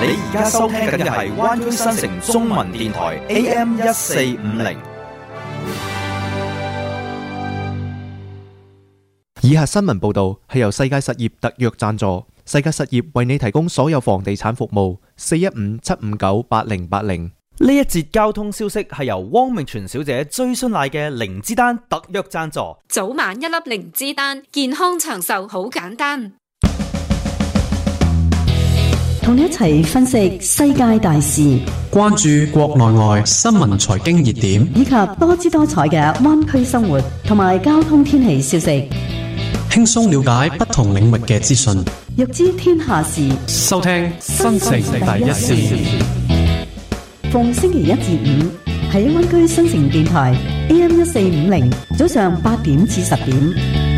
你而家收聽緊嘅係灣區新城中文電台 AM1450。 以下新聞報導係由世界實業特約贊助，世界實業為你提供所有房地產服務。415-759-8080。 呢一節交通消息係由汪明荃小姐追酸奶嘅靈芝丹特約贊助。 早晚一粒靈芝丹，健康長壽好簡單。 同你一齊分析世界大事， 關注國內外新聞財經熱點， 以及多姿多彩嘅灣區生活同埋交通天氣消息， 輕鬆了解不同領域嘅資訊， 欲知天下事， 收聽新城第一線。 逢星期一至五喺灣區新城電台 AM1450，早上8點至10點。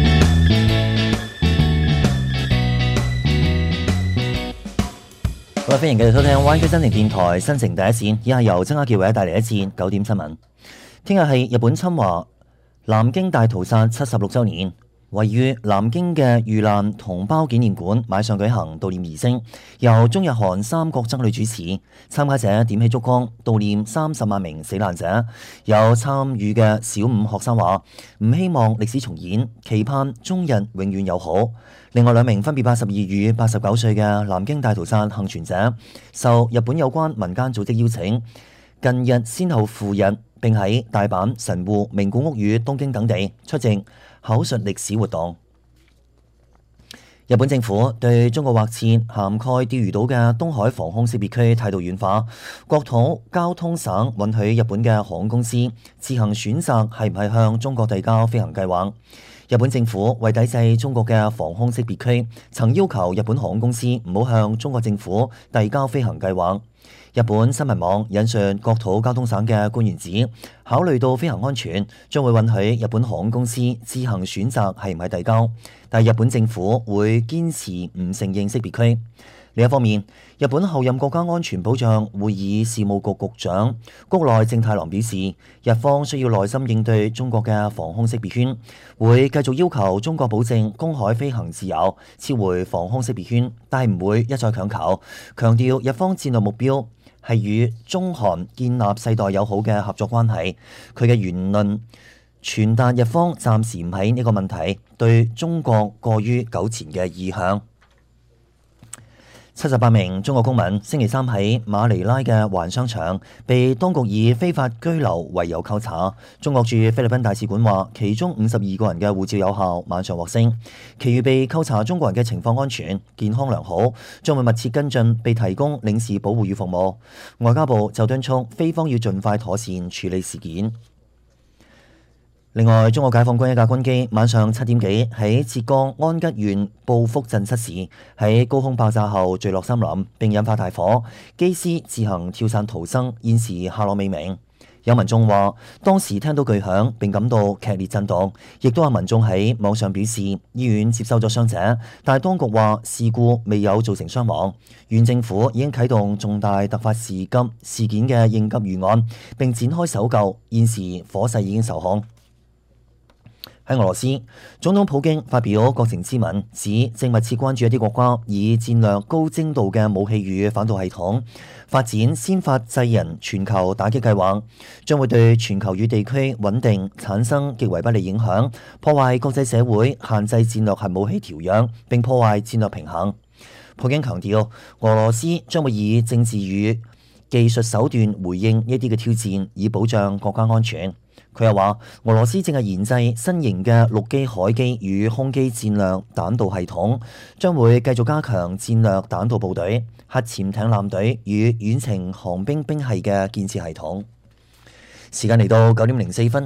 好啦，歡迎繼續收聽灣區新城電台新城第一線，以下由曾家傑為大家帶嚟一節9點新聞。聽日係日本侵華南京大屠殺76週年。位於南京嘅遇難同胞紀念館晚上舉行悼念儀式，由中日韓三國僧侶主持，參加者點起燭光悼念30萬名死難者。有參與嘅小五學生話唔希望歷史重演，期盼中日永遠友好。另外2名分別82與89歲嘅南京大屠殺幸存者，受日本有關民間組織邀請，近日先後赴日，並喺大阪、神戶、名古屋與東京等地出席口述歷史活動。日本政府對中國劃設涵蓋釣魚島嘅東海防空識別區態度軟化，國土交通省允許日本嘅航空公司自行選擇係唔係向中國遞交飛行計劃。日本政府為抵制中國嘅防空識別區，曾要求日本航空公司唔好向中國政府遞交飛行計劃。日本新聞網引述國土交通省嘅官員指，考慮到飛行安全，將會允許日本航空公司自行選擇係唔係遞交，但日本政府會堅持唔承認識別區。另一方面，日本後任國家安全保障會議事務局局長谷內正太郎表示，日方需要耐心應對中國嘅防空識別圈，會繼續要求中國保證公海飛行自由，撤回防空識別圈，但係唔會一再強求，強調日方戰略目標係與中韓建立世代友好嘅合作關係。佢嘅言論傳達日方暫時唔喺呢個問題對中國過於糾纏嘅意向。78名中國公民星期三喺馬尼拉嘅環商場被當局以非法居留為由扣查。中國駐菲律賓大使館話，其中52個人嘅護照有效，晚上獲釋。其餘被扣查中國人嘅情況安全、健康良好，將會密切跟進被提供領事保護與服務。外交部就敦促菲方要盡快妥善處理事件。另外，中國解放軍一架軍機晚上7點幾喺浙江安吉縣報福鎮失事，喺高空爆炸後墜落森林並引發大火，機師自行跳傘逃生，現時下落未明。有民眾話當時聽到巨響並感到劇烈震動，亦都有民眾喺網上表示醫院接收咗傷者，但係當局話事故未有造成傷亡。縣政府已經啟動重大突發事件嘅應急預案，並展開搜救，現時火勢已經受控。喺俄羅斯，總統普京發表國情咨文，指正密切關注一啲國家以戰略高精度嘅武器與反導系統發展先發制人全球打擊計劃，將會對全球與地區穩定產生極為不利影響，破壞國際社會限制戰略核武器條約，並破壞戰略平衡。普京強調，俄羅斯將會以政治與技術手段回應呢啲嘅挑戰，以保障國家安全。佢又話，俄羅斯正係研製新型嘅陸基、海基與空基戰略彈道系統，將會繼續加強戰略彈道部隊、核潛艇艦隊與遠程航兵兵系嘅建設系統。時間嚟到9點04分。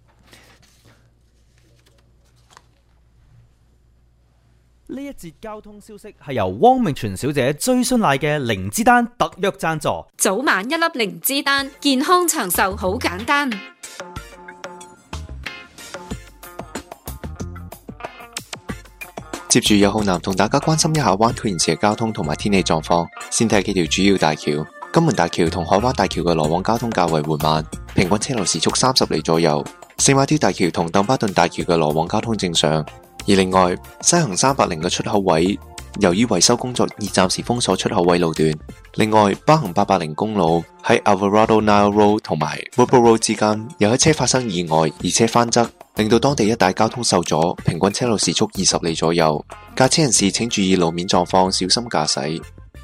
呢一節交通消息係由汪明荃小姐追酸奶嘅靈芝丹特約贊助。 早晚一粒靈芝丹，健康長壽好簡單。 接住有浩南同大家關心一下灣區現時嘅交通同埋天氣狀況。先睇幾條主要大橋。金門大橋同海灣大橋嘅來往交通較為緩慢，平均車流時速30里左右。聖馬丁大橋同鄧巴頓大橋嘅來往交通正常。而另外，西行380嘅出口位由於維修工作而暫時封鎖出口位路段。另外，北行880公路喺 Alvarado Nile Road 同埋 Wilbur Road 之間有一車發生意外，而車翻側，令到當地一帶交通受阻，平均車路時速20里左右。駕車人士請注意路面狀況，小心駕駛。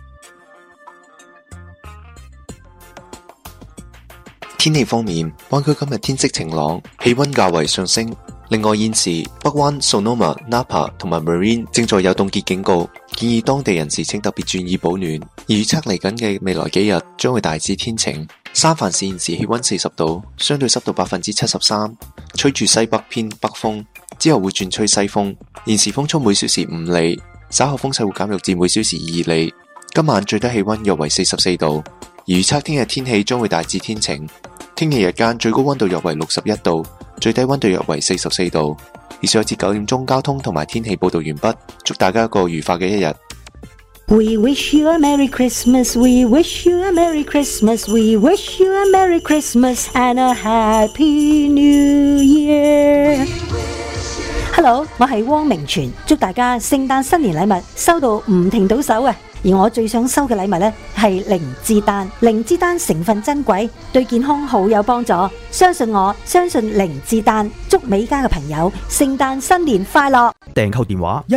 天氣方面，灣區今日天色晴朗，氣溫較為上升。另外，現時北灣、Sonoma、Napa 同埋 Marine 正在有凍結警告，建議當地人士請特別注意保暖。而預測嚟緊嘅未來幾日將會大致天晴。三藩市現時氣溫40度，相對濕度73%，吹住西北偏北風，之後會轉吹西風。現時風速每小時5里，稍後風勢會減弱至每小時2里。今晚最低氣溫約為44度。而預測聽日天氣將會大致天晴。聽日日間最高溫度約為61度，最低溫度約為44度。以上至9點鐘交通同埋天氣報道完畢，祝大家一個愉快嘅一日。 We wish you a Merry Christmas, we wish you a Merry Christmas, we wish you a Merry Christmas and a Happy New Year. Hello， 我係汪明荃，祝大家聖誕新年禮物收到唔停到手啊！而我最想收嘅禮物呢，係靈芝丹。靈芝丹成分珍貴，對健康好有幫助。相信我，相信靈芝丹。祝美家嘅朋友聖誕新年快樂！ 訂購電話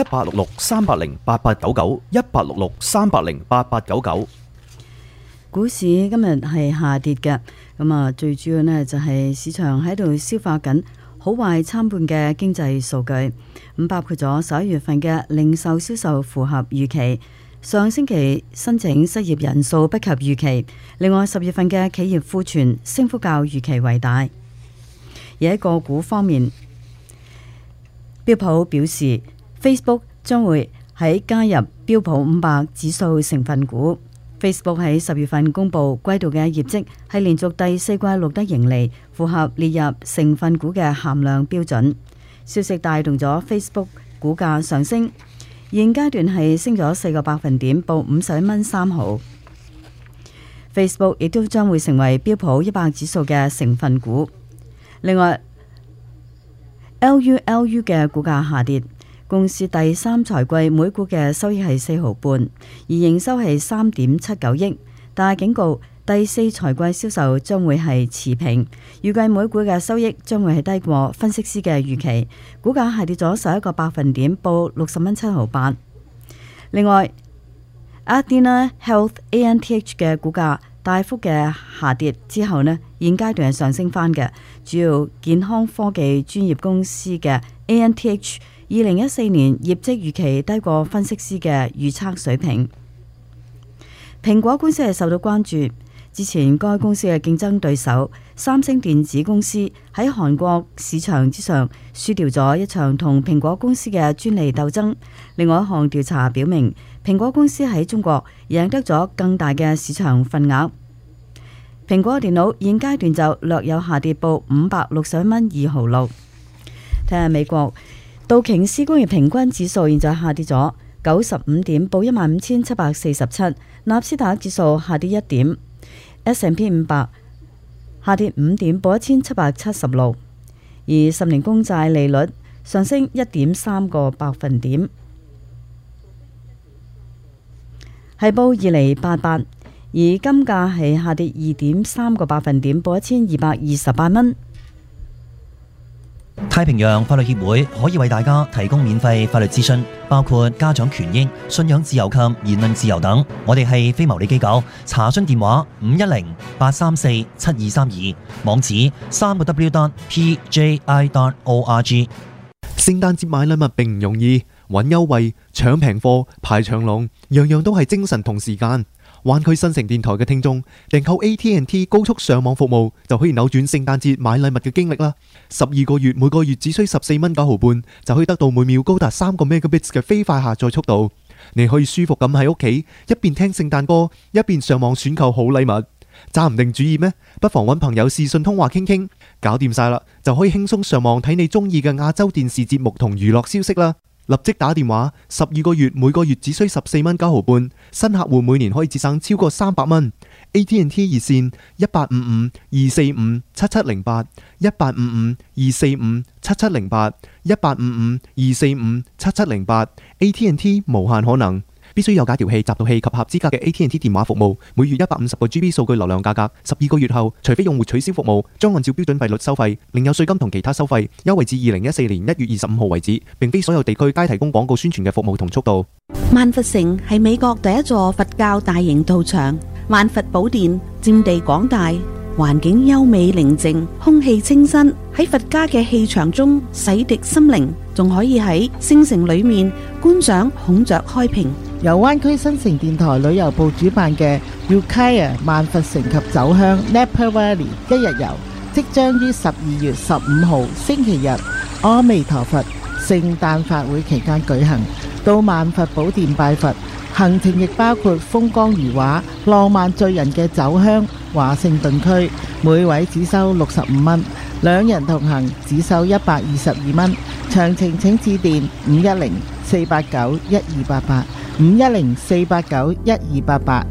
1866-380-8899，1866-380-8899。 股市今日係下跌嘅，最主要呢就係市場喺度消化緊好壞參半嘅經濟數據，包括咗11月份嘅零售銷售符合預期。上星期申請失業人數不及預期，另外10月份嘅企業庫存升幅較預期為大。而喺個股方面，標普表示 Facebook 將會喺加入標普500指數成分股。Facebook 喺10月份公布季度嘅業績，係連續第4季錄得盈利，符合列入成分股嘅涵量標準。消息帶動咗 Facebook 股價上升。現階段係升咗4個百分點，報51.3 元。Facebook 亦都將會成為標普100指數嘅成分股。另外 LU 嘅股價下跌，公司第三財季每股嘅收益係4毫半，而營收係3.79億，但係警告第四財季銷售將會係持平，預計每股嘅收益將會係低過分析師嘅預期，股價係跌咗11個百分點，報60.7毫八。另外 Athena Health ANTH 嘅股價大幅嘅下跌之後呢，現階段係上升翻嘅，主要健康科技專業公司嘅 ANTH 2014年業績預期低過分析師嘅預測水平。蘋果公司係受到關注。之前該公司嘅競爭對手三星電子公司喺韓國市場之上輸掉咗一場同蘋果公司嘅專利鬥爭。另外一項調查表明，蘋果公司喺中國贏得咗更大嘅市場份額。蘋果電腦現階段就略有下跌，報561.2毫六。睇下美國道瓊斯工業平均指數現在下跌咗95點，報15,747。納斯達克指數下跌1點。S&P 500下跌5點，報1776，而10年公債利率上升1.3個百分點，係報2.88厘，而金價係下跌2.3個百分點，報1228蚊。 太平洋法律協會可以為大家提供免費法律諮詢，包括家長權益、信仰自由及言論自由等。我哋係非牟利機構，查詢電話510-834-7232，網址3w.pji.org。 聖誕節買禮物並唔容易，揾優惠、搶平貨、排長龍，樣樣都係精神同時間。灣區新城電台嘅聽眾訂購 AT&T 高速上網服務，就可以扭轉聖誕節買禮物嘅經歷啦。12個月，每個月只需14.9毫半，就可以得到每秒高達3個 Megabits 嘅飛快下載速度。你可以舒服咁喺屋企一邊聽聖誕歌，一邊上網選購好禮物。揸唔定主意咩？不妨揾朋友視訊通話傾傾，搞掂晒啦，就可以輕鬆上網睇你中意嘅亞洲電視節目同娛樂消息啦。立即打電話，12個月每個月只需14.9毫半，新客戶每年可以節省超過300蚊。 AT&T 熱線1855-245-7708 1855-245-7708 1855-245-7708 AT&T 無限可能。必須有解調器、集導器及合資格嘅 AT&T 電話服務，每月150個 GB 數據流量價格，12個月後，除非用戶取消服務，將按照標準費率收費，另有稅金同其他收費，優惠至2014年1月25號為止。並非所有地區皆提供廣告宣傳嘅服務同速度。 萬佛城係美國第一座佛教大型道場，萬佛寶殿佔地廣大，環境優美寧靜，空氣清新，喺佛家嘅氣場中洗滌心靈，仲可以喺星城裏面觀賞孔雀開屏。 由灣區新城電台旅遊部主辦嘅 Ukiah 萬佛城及酒鄉 Napa Valley 一日遊，即將於12月15號星期日阿彌陀佛聖誕法會期間舉行，到萬佛寶殿拜佛。行程亦包括風光如畫、浪漫醉人嘅酒鄉華盛頓區，每位只收65蚊，兩人同行只收122蚊。詳情請致電510-489-1288。510-489-1288。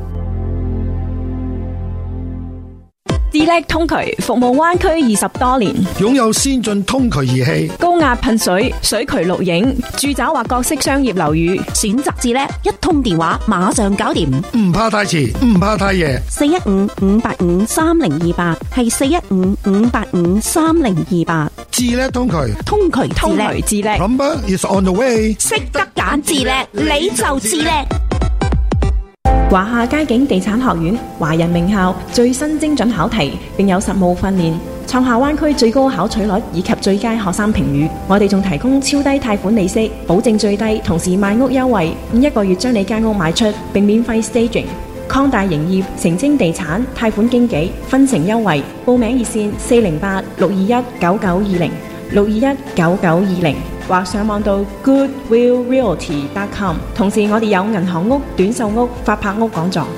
智叻通渠服務灣區20多年， 擁有先進通渠儀器、 高壓噴水、水渠錄影、住宅或各式商業樓宇， 選擇智叻，一通電話馬上搞掂， 唔怕太遲，唔怕太夜。 415-585-3028係415-585-3028。 智叻通渠， 通渠智叻 Plumber is on the way。 識得揀智叻，你就智叻。 華夏街景地產學院，華人名校，最新精準考題，並有實務訓練，創下灣區最高考取率以及最佳學生評語。我哋仲提供超低貸款利息，保證最低，同時賣屋優惠，1個月將你間屋賣出，並免費 staging。擴大營業，成精地產貸款經紀分成優惠，報名熱線408-621-9920 621-9920，或上網到 goodwillrealty.com。 同時我哋有銀行屋、短售屋、法拍屋講座。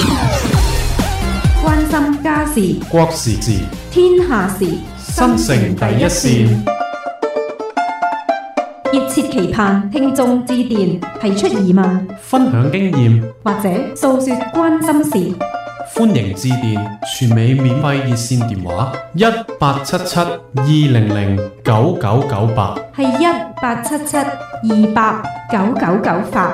關心家事、 國時事、 天下事， 新城第一線。 熱切期盼聽眾致電，提出疑問， 分享經驗， 或者訴說關心事。 歡迎致電全美免費熱線電話1877-200-9998， 係1877-200-9998。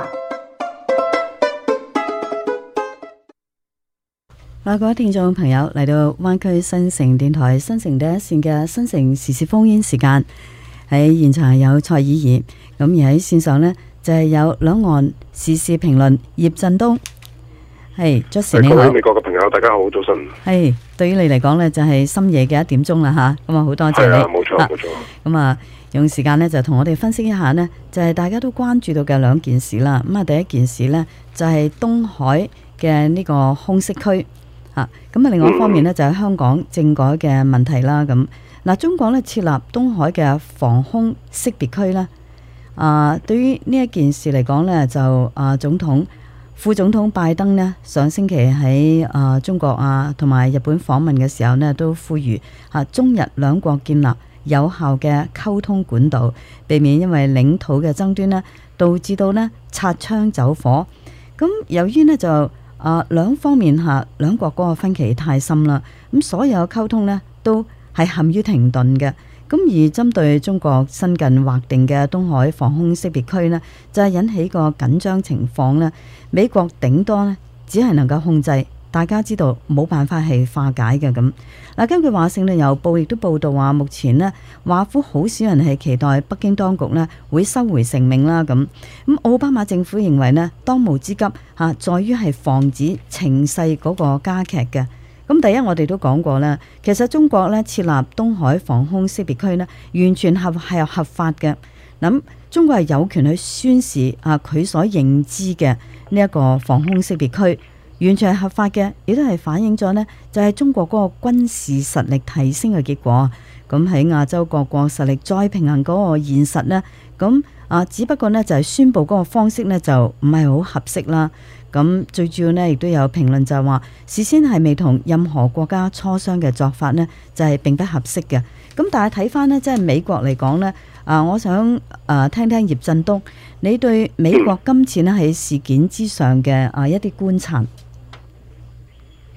各位聽眾朋友，嚟到灣區新城電台新城第一線嘅新城時事烽煙時間，喺現場有蔡以儀，咁而喺線上呢，就係有兩岸時事評論葉振東。係，Justin你好。 各位美國嘅朋友，大家好，早晨。 係，對於你嚟講呢，就係深夜嘅1點鐘啦吓，咁啊好多謝你。 冇錯冇錯。 咁啊，用時間呢，就同我哋分析一下呢，就係大家都關注到嘅兩件事啦。咁啊，第一件事呢，就係東海嘅呢個空色區吓，咁啊，另外一方面呢，就係香港政改嘅問題啦。咁嗱，中國呢設立東海嘅防空識別區啦。對於呢一件事嚟講呢，就總統、副總統拜登呢，上星期喺中國同埋日本訪問嘅時候呢，都呼籲中日兩國建立有效嘅溝通管道，避免因為領土嘅爭端呢，導致到呢擦槍走火。咁由於呢，就兩方面兩國嗰個分歧太深啦，咁所有溝通呢，都係陷於停頓嘅。咁而針對中國新近劃定嘅東海防空識別區呢，就係引起個緊張情況呢，美國頂多呢只係能夠控制，大家知道冇辦法係化解嘅咁。嗱，根據華盛頓郵報亦都報道話，目前呢華府好少人係期待北京當局呢會收回成命啦咁。咁奧巴馬政府認為呢，當務之急在於係防止情勢嗰個加劇嘅。咁第一，我哋都講過啦，其實中國咧設立東海防空識別區呢，完全係合法嘅。咁中國係有權去宣示佢所認知嘅呢一個防空識別區，完全係合法嘅，亦都係反映咗呢，就係中國嗰個軍事實力提升嘅結果。咁喺亞洲各國實力再平衡嗰個現實呢，咁只不過呢，就係宣佈嗰個方式呢，就唔係好合適啦。咁最主要呢，亦都有評論就係話，事先係未同任何國家磋商嘅做法呢，就係並不合適嘅。咁但係睇翻呢，即係美國嚟講呢，我想聽聽葉振東，你對美國今次呢喺事件之上嘅一啲觀察。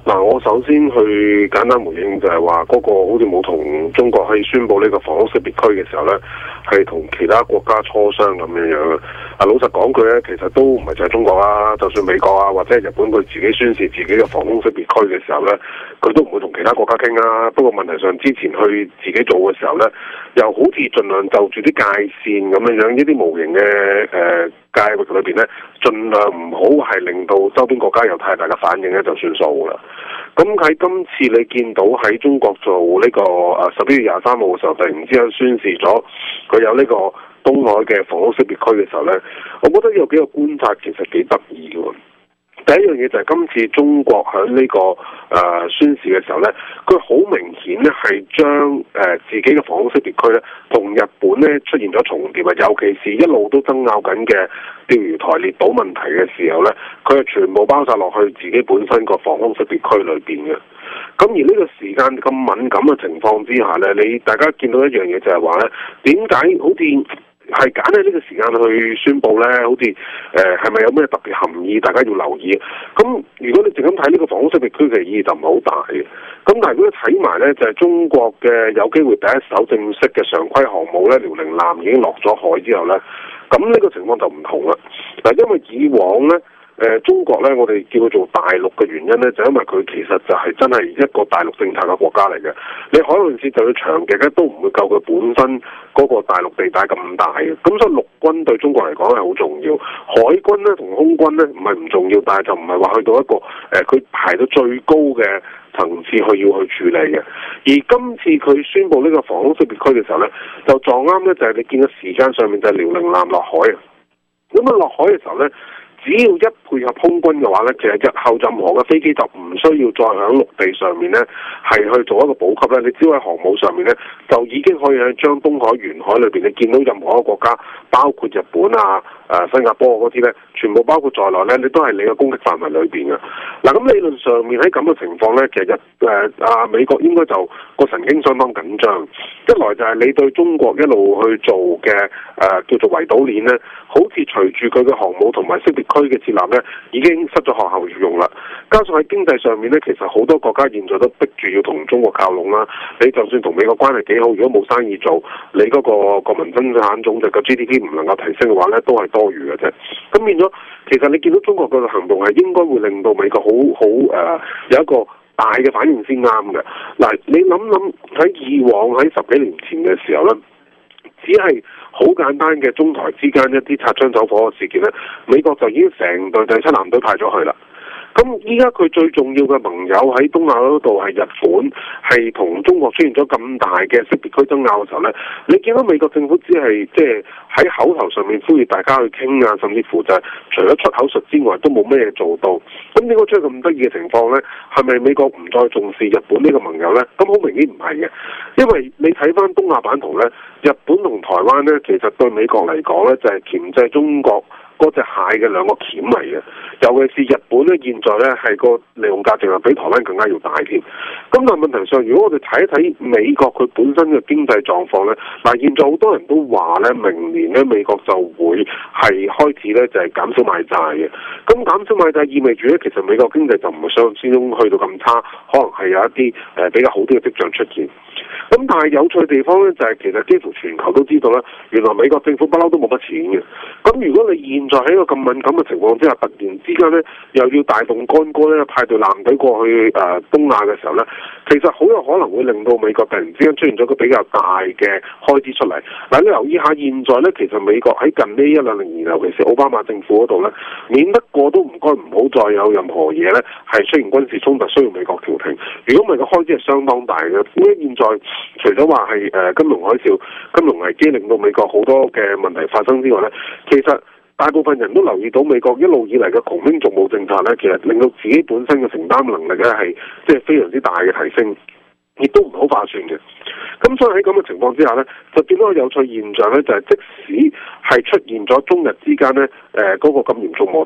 嗱，我首先去簡單回應就係話嗰個好似冇同中國去宣佈呢個房屋識別區嘅時候呢，係同其他國家磋商咁樣樣嘅。老實講句呢，其實都唔係就係中國啦，就算美國啊或者係日本佢自己宣示自己嘅房屋識別區嘅時候呢，佢都唔會同其他國家傾啊。不過問題上之前去自己做嘅時候呢，又好似盡量就住啲界線咁樣樣，呢啲無形嘅界域裏邊呢，盡量唔好係令到周邊國家有太大嘅反應呢，就算數啦。咁喺今次你見到喺中國做呢個11月23號嘅時候，突然之間宣示咗佢有呢個東海嘅房屋識別區嘅時候呢，我覺得有幾個觀察其實幾得意嘅喎。第一樣嘢就係今次中國喺呢個宣示嘅時候呢，佢好明顯呢係將自己嘅房屋識別區呢同日本呢出現咗重疊啊，尤其是一路都爭拗緊嘅釣魚台列島問題嘅時候呢，佢係全部包晒落去自己本身個房屋識別區裏邊嘅。咁而呢個時間咁敏感嘅情況之下呢，大家見到一樣嘢就係話呢，點解好似係揀喺呢個時間去宣佈呢？好似係咪有咩特別含義？大家要留意。咁如果你淨咁睇呢個房屋識別區嘅意義就唔係好大嘅。咁但係如果你睇埋呢，就係中國嘅有機會第一艘正式嘅常規航母呢，遼寧艦已經落咗海之後呢，咁呢個情況就唔同啦。嗱，因為以往呢，中國呢，我哋叫佢做大陸嘅原因呢，就因為佢其實就係真係一個大陸政策嘅國家嚟嘅。你海岸線就要長極咧，都唔會夠佢本身嗰個大陸地帶咁大嘅。咁所以陸軍對中國嚟講係好重要，海軍呢同空軍呢唔係唔重要，但係就唔係話去到一個佢排到最高嘅層次去要去處理嘅。而今次佢宣布呢個房屋識別區嘅時候呢，就撞啱呢，就係你見到時間上面就係遼寧艦落海啊。咁啊落海嘅時候呢，只要一配合空軍嘅話呢，其實日後任何嘅飛機就唔需要再喺陸地上面呢係去做一個補給呢，你只要喺航母上面呢，就已經可以喺將東海沿海裏邊你見到任何一個國家，包括日本啊、新加坡嗰啲呢，全部包括在內呢，你都係你嘅攻擊範圍裏邊嘅。嗱，咁理論上面喺咁嘅情況呢，其實美國應該就個神經相當緊張。一來就係你對中國一路去做嘅叫做圍堵鏈呢，好似隨住佢嘅航母同埋識別區嘅設立呢，已經失咗學效用啦。加上喺經濟上面呢，其實好多國家現在都逼住要同中國靠攏啦。你就算同美國關係幾好，如果冇生意做，你嗰個國民生產總值嘅 GDP 唔能夠提升嘅話呢，都係多餘嘅啫。咁變咗，其實你見到中國嘅行動係應該會令到美國好有一個大嘅反應先啱嘅。嗱，你諗喺以往喺10幾年前嘅時候呢，只係好簡單嘅中台之間一啲擦槍走火嘅事件呢，美國就已經成隊第7艦隊派咗去啦。咁依家佢最重要嘅盟友喺東亞嗰度係日本，係同中國出現咗咁大嘅識別區爭拗嘅時候呢，你見到美國政府只係即係喺口頭上面呼籲大家去傾啊，甚至乎就係除咗出口術之外都冇咩嘢做到。咁點解出現咁得意嘅情況呢？係咪美國唔再重視日本呢個盟友呢？咁好明顯唔係嘅，因為你睇翻東亞版圖呢，日本同台灣呢，其實對美國嚟講呢，就係鉗制中國嗰隻蟹嘅兩個鉗嚟嘅，尤其是日本咧，現在咧係個利用價值係比台灣更加要大添。咁但係問題上，如果我哋睇一睇美國佢本身嘅經濟狀況咧，嗱，現在好多人都話咧，明年咧美國就會係開始咧就係減少買債嘅。咁減少買債意味住咧，其實美國經濟就唔會想像之中去到咁差，可能係有一啲比較好啲嘅跡象出現。咁但係有趣嘅地方咧，就係其實幾乎全球都知道咧，原來美國政府不嬲都冇乜錢嘅。咁如果你現在喺一個咁敏感嘅情況之下，突然之間咧又要大動干戈咧，派隊艦隊過去東亞嘅時候咧，其實好有可能會令到美國突然之間出現咗個比較大嘅開支出嚟。嗱，你留意下現在咧，其實美國喺近呢1-2年，尤其是奧巴馬政府嗰度咧，免得過都唔該唔好再有任何嘢咧係出現軍事衝突需要美國調停。如果唔係個開支係相當大嘅，因為現在除咗話係金融海嘯、金融危機令到美國好多嘅問題發生之外咧，其實大部分人都留意到美國一路以嚟嘅窮兵黷武政策咧，其實令到自己本身嘅承擔能力咧係即係非常之大嘅提升，亦都唔好划算嘅。咁所以喺咁嘅情況之下咧，就見到個有趣現象咧，就係即使係出現咗中日之間咧嗰個咁嚴重摩擦咧，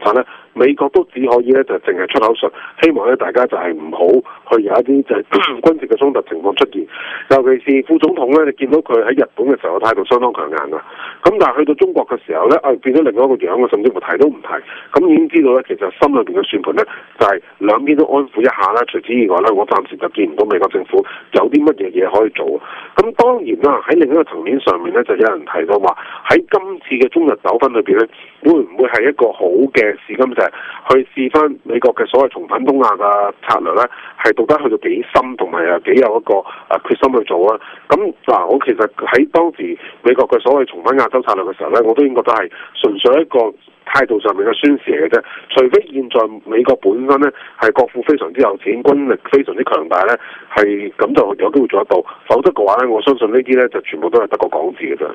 美國都只可以咧就淨係出口術，希望咧大家就係唔好去有一啲就係軍事嘅衝突情況出現。尤其是副總統咧，你見到佢喺日本嘅時候嘅態度相當強硬啊。咁但係去到中國嘅時候咧，變咗另外一個樣啊，甚至乎提都唔提。咁已經知道咧，其實心裏邊嘅算盤咧就係兩邊都安撫一下啦。除此以外咧，我暫時就見唔到美國政府有啲乜嘢嘢可以做。咁當然啦，喺另一個層面上面咧，就有人提到話喺今次嘅中日糾紛裏邊咧，會唔會係一個好嘅試金石，去試翻美國嘅所謂重返東亞嘅策略咧，係到底去到幾深，同埋幾有一個決心去做啊？咁我其實喺當時美國嘅所謂重返亞洲策略嘅時候咧，我都已經覺得係純粹一個態度上面嘅宣示嚟嘅啫。除非現在美國本身咧係國庫非常之有錢，軍力非常之強大咧，係咁就有機會做得到。否則嘅話咧，我相信呢啲咧就全部都係得個講字嘅啫。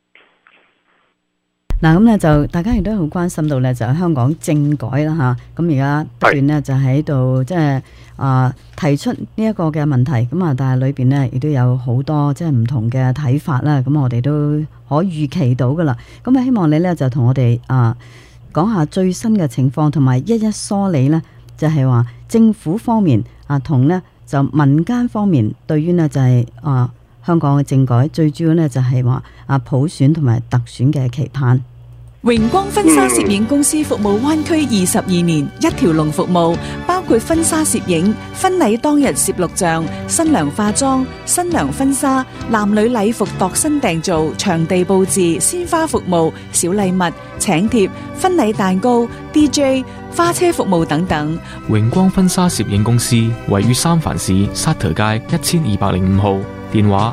嗱，咁咧就大家亦都好關心到咧，就係香港政改啦嚇。咁而家不斷咧就喺度即係提出呢一個嘅問題，咁啊，但係裏邊咧亦都有好多即係唔同嘅睇法啦。咁我哋都可預期到噶啦。咁啊，希望你咧就同我哋講下最新嘅情況，同埋一一梳理咧，就係話政府方面同咧就民間方面對於呢就係香港嘅政改，最主要呢就係話普選同埋特選嘅期盼。 榮光婚紗攝影公司服務灣區22年，一條龍服務，包括婚紗攝影、婚禮當日攝錄像、新娘化妝、新娘婚紗、男女禮服度身訂造、場地佈置、鮮花服務、小禮物、請帖、婚禮蛋糕、DJ、花車服務等等。 榮光婚紗攝影公司位於三藩市沙特街1205號，電話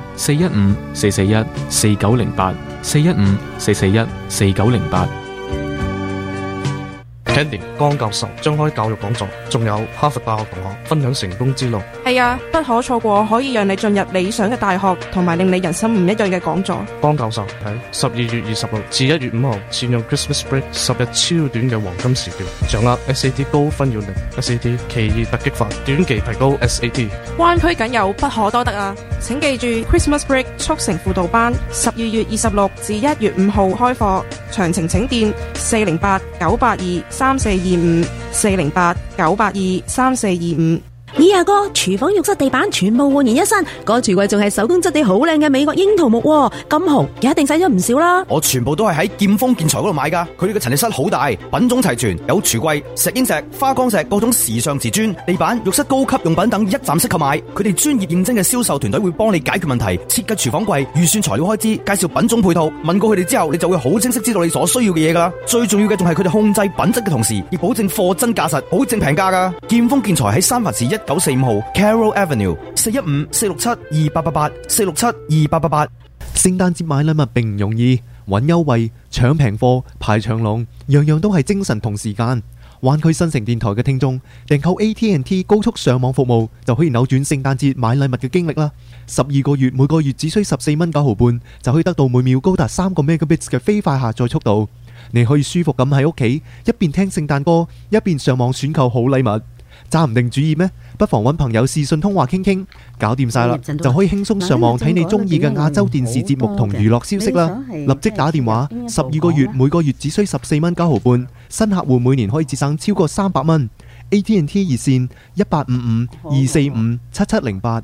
415-441-4908。415-441-4908。 Candy 江教授將開教育講座，仲有哈佛大學同學分享成功之路。 係啊，不可錯過可以讓你進入理想嘅大學，同埋令你人生唔一樣嘅講座。 江教授喺12月26至1月5號善用 Christmas Break 10日超短嘅黃金時段，掌握 SAT 高分要領 SAT 奇異突擊法，短期提高 SAT。 灣區僅有不可多得啊！請記住 Christmas Break 速成輔導班12月26至1月5號開課，詳情請電408-982-3425 咦，阿哥，廚房浴室地板全部煥然一新，個櫥櫃仲係手工質地好靚嘅美國櫻桃木喎，咁豪一定使咗唔少啦。 我全部都係喺劍鋒建材嗰度買噶，佢哋嘅陳列室好大，品種齊全，有櫥櫃、石英石、花崗石、各種時尚瓷磚、地板、浴室高級用品等一站式購買。佢哋專業認真嘅銷售團隊會幫你解決問題，設計廚房櫃、預算材料開支、介紹品種配套。問過佢哋之後，你就會好清晰知道你所需要嘅嘢噶啦。最重要嘅仲係佢哋控制品質嘅同時，亦保證貨真價實，保證平價噶。劍鋒建材喺三藩市1945號 Carroll Avenue 415-467-2888 467-2888。 聖誕節買禮物並唔容易，揾優惠、搶平貨、排長龍，樣樣都係精神同時間。灣區新城電台嘅聽眾訂購 AT&T 高速上網服務，就可以扭轉聖誕節買禮物嘅經歷啦。12個月，每個月只需14蚊9毫半，就可以得到每秒高達3個 Mbps 嘅飛快下載速度。你可以舒服咁喺屋企，一邊聽聖誕歌，一邊上網選購好禮物。揸唔定主意咩？不妨揾朋友視訊通話傾傾，搞掂晒啦，就可以輕鬆上網睇你中意嘅亞洲電視節目同娛樂消息啦。立即打電話，12個月，每個月只需14蚊9毫半，新客戶每年可以節省超過300蚊。AT&T 熱線1855-245-7708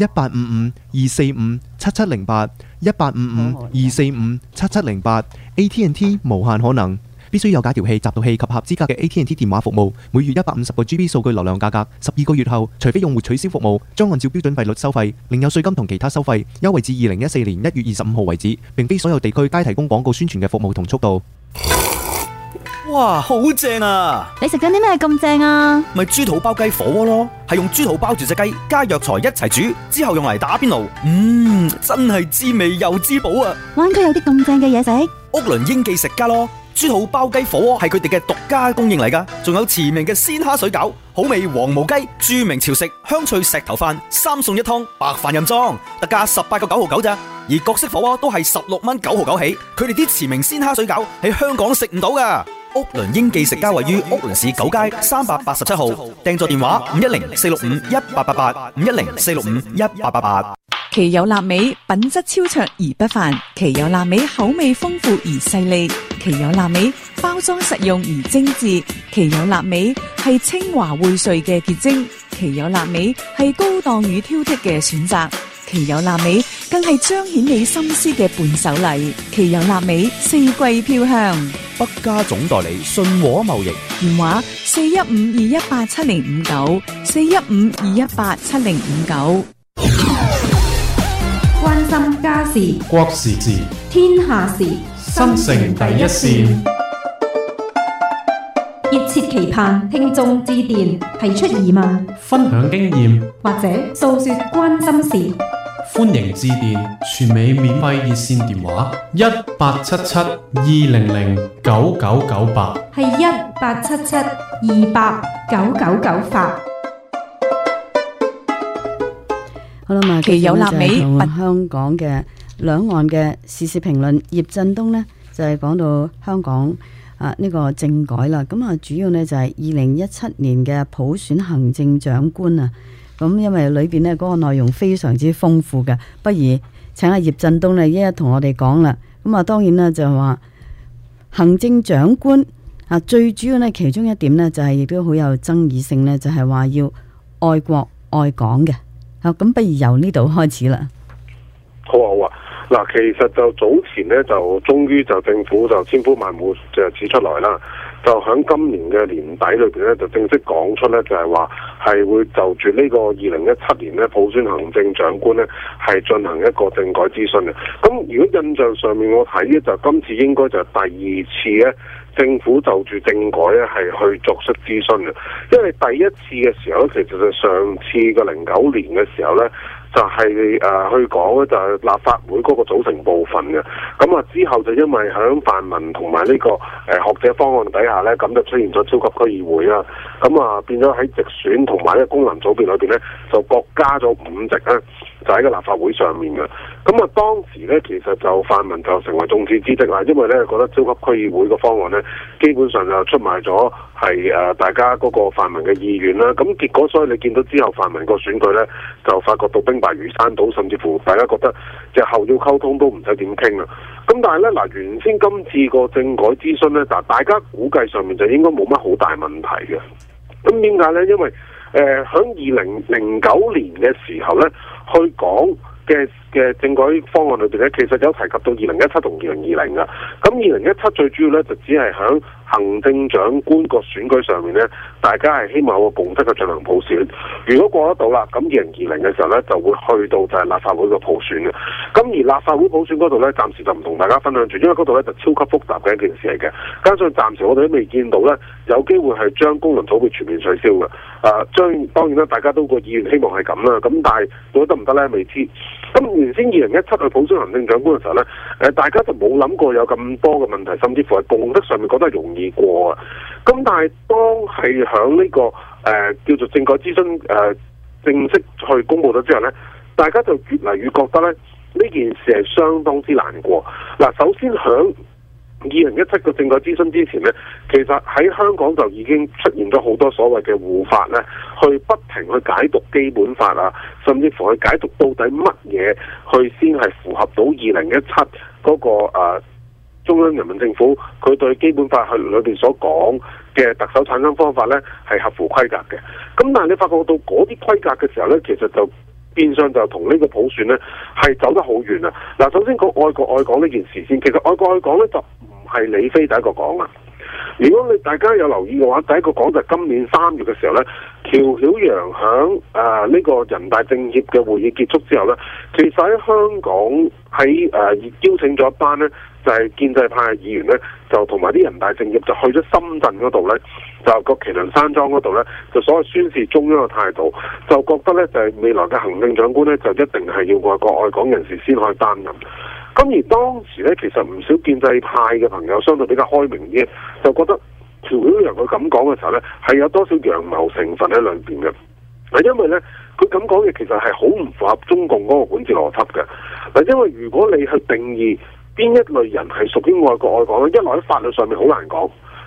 1855-245-7708 1855-245-7708 AT&T 無限可能。必須有解調器、集導器及合資格嘅 AT&T 電話服務，每月150個 GB 數據流量價格，12個月後，除非用戶取消服務，將按照標準費率收費，另有稅金同其他收費，優惠至2014年1月25號為止，並非所有地區皆提供廣告宣傳嘅服務同速度。 哇，好正啊！ 你食緊啲咩咁正啊？ 咪豬肚包雞火鍋咯，係用豬肚包住隻雞，加藥材一齊煮，之後用嚟打邊爐。真係滋味又滋補啊！ 灣區有啲咁正嘅嘢食， 屋倫英記食家咯。豬肚包雞火鍋係佢哋嘅獨家供應嚟噶，仲有馳名嘅鮮蝦水餃、好味黃毛雞、著名潮食香脆石頭飯、3餸1湯、白飯任裝，特價18個9毫9咋。而各式火鍋都係16蚊9毫9起，佢哋啲馳名鮮蝦水餃喺香港食唔到噶。屋倫英記食家位於屋倫市9街387號，訂座電話510-465-1888 510-465-1888。 奇有臘味品質超卓而不凡，奇有臘味口味豐富而細膩，奇有臘味包裝實用而精緻，奇有臘味係清華薈萃嘅結晶，奇有臘味係高檔與挑剔嘅選擇，奇有臘味更係彰顯你心思嘅伴手禮，奇有臘味四季飄香。 北家總代理信和貿易， 電話415-218-7059，415-218-7059。 關心家事、 國時事、 天下事， 新城第一線。 熱切期盼聽眾致電，提出疑問， 分享經驗， 或者訴說關心事。 歡迎致電全美免費熱線電話1877-200-9998， 係1877-200-9998。 好啦嘛， 奇有臘味同香港嘅兩岸嘅時事評論葉振東呢，就係講到香港呢個政改啦。咁啊，主要呢就係2017年嘅普選行政長官啊。咁因為裏邊呢嗰個內容非常之豐富嘅，不如請阿葉振東呢一一同我哋講啦。咁啊，當然啦就係話行政長官啊，最主要呢其中一點呢就係亦都好有爭議性呢，就係話要愛國愛港嘅。咁不如由呢度開始啦。 好啊。嗱，其實就早前呢，就終於就政府就千呼萬喚就指出來啦，就喺今年嘅年底裏邊咧，就正式講出咧，就係話係會就住呢個2017年咧普選行政長官咧係進行一個政改諮詢嘅。咁如果印象上面我睇咧，就今次應該就係第二次咧，政府就住政改咧係去作出諮詢嘅。因為第一次嘅時候咧，其實就上次嘅09年嘅時候咧，就係去講咧，就係立法會嗰個組成部分嘅。咁啊之後就因為喺泛民同埋呢個學者方案底下咧，咁就出現咗超級區議會啦。咁啊變咗喺直選同埋呢個功能組別裏邊咧，就各加咗5席咧，就喺個立法會上面嘅。咁啊當時咧，其實就泛民就成為眾矢之的啦，因為咧覺得超級區議會個方案咧，基本上就出賣咗係大家嗰個泛民嘅意願啦。咁結果所以你見到之後泛民個選舉咧，就發覺到兵敗如山倒，甚至乎大家覺得日後要溝通都唔使點傾啦。咁但係咧嗱，原先今次個政改諮詢咧，大家估計上面就應該冇乜好大問題嘅。咁點解咧？因為喺2009年嘅時候咧，去講嘅政改方案裏邊咧，其實有提及到2017同2020噶。咁2017最主要咧就只係喺行政長官個選舉上面咧，大家係希望有個共識去進行普選。如果過得到啦，咁2020嘅時候咧就會去到就係立法會個普選嘅。咁而立法會普選嗰度咧，暫時就唔同大家分享住，因為嗰度咧就超級複雜嘅一件事嚟嘅。加上暫時我哋都未見到咧，有機會係將功能組別全面取消嘅。當然啦，大家都個意願希望係咁啦。咁但係做得唔得咧，未知。咁原先2017去普選行政長官嘅時候咧，大家就冇諗過有咁多嘅問題，甚至乎係共識上面覺得容易過啊。咁但係當係響呢個叫做政改諮詢正式去公佈咗之後咧，大家就越嚟越覺得咧呢件事係相當之難過。嗱，首先響2017個政改諮詢之前呢，其實喺香港就已經出現咗好多所謂嘅護法呢，去不停去解讀基本法啊，甚至乎去解讀到底乜嘢去先係符合到2017嗰個中央人民政府佢對基本法去裏邊所講嘅特首產生方法呢係合乎規格嘅。咁但係你發覺到嗰啲規格嘅時候呢，其實就變相就同呢個普選呢係走得好遠啊！嗱，首先講愛國愛港呢件事先，其實愛國愛港呢就係李飛第一個講啊！如果你大家有留意嘅話，第一個講就係今年3月嘅時候呢，喬曉陽響呢個人大政協嘅會議結束之後呢，其實喺香港喺邀請咗一班呢，就係建制派嘅議員呢，就同埋啲人大政協就去咗深圳嗰度呢，就個麒麟山莊嗰度呢，就所謂宣示中央嘅態度，就覺得呢，就係未來嘅行政長官呢，就一定係要愛國愛港人士先可以擔任。咁而當時咧，其實唔少建制派嘅朋友相對比較開明啲，就覺得喬曉陽佢咁講嘅時候咧，係有多少陽謀成分喺裏邊嘅。嗱，因為咧佢咁講嘅其實係好唔符合中共嗰個管治邏輯嘅。嗱，因為如果你去定義邊一類人係屬於愛國愛港咧，一來喺法律上面好難講，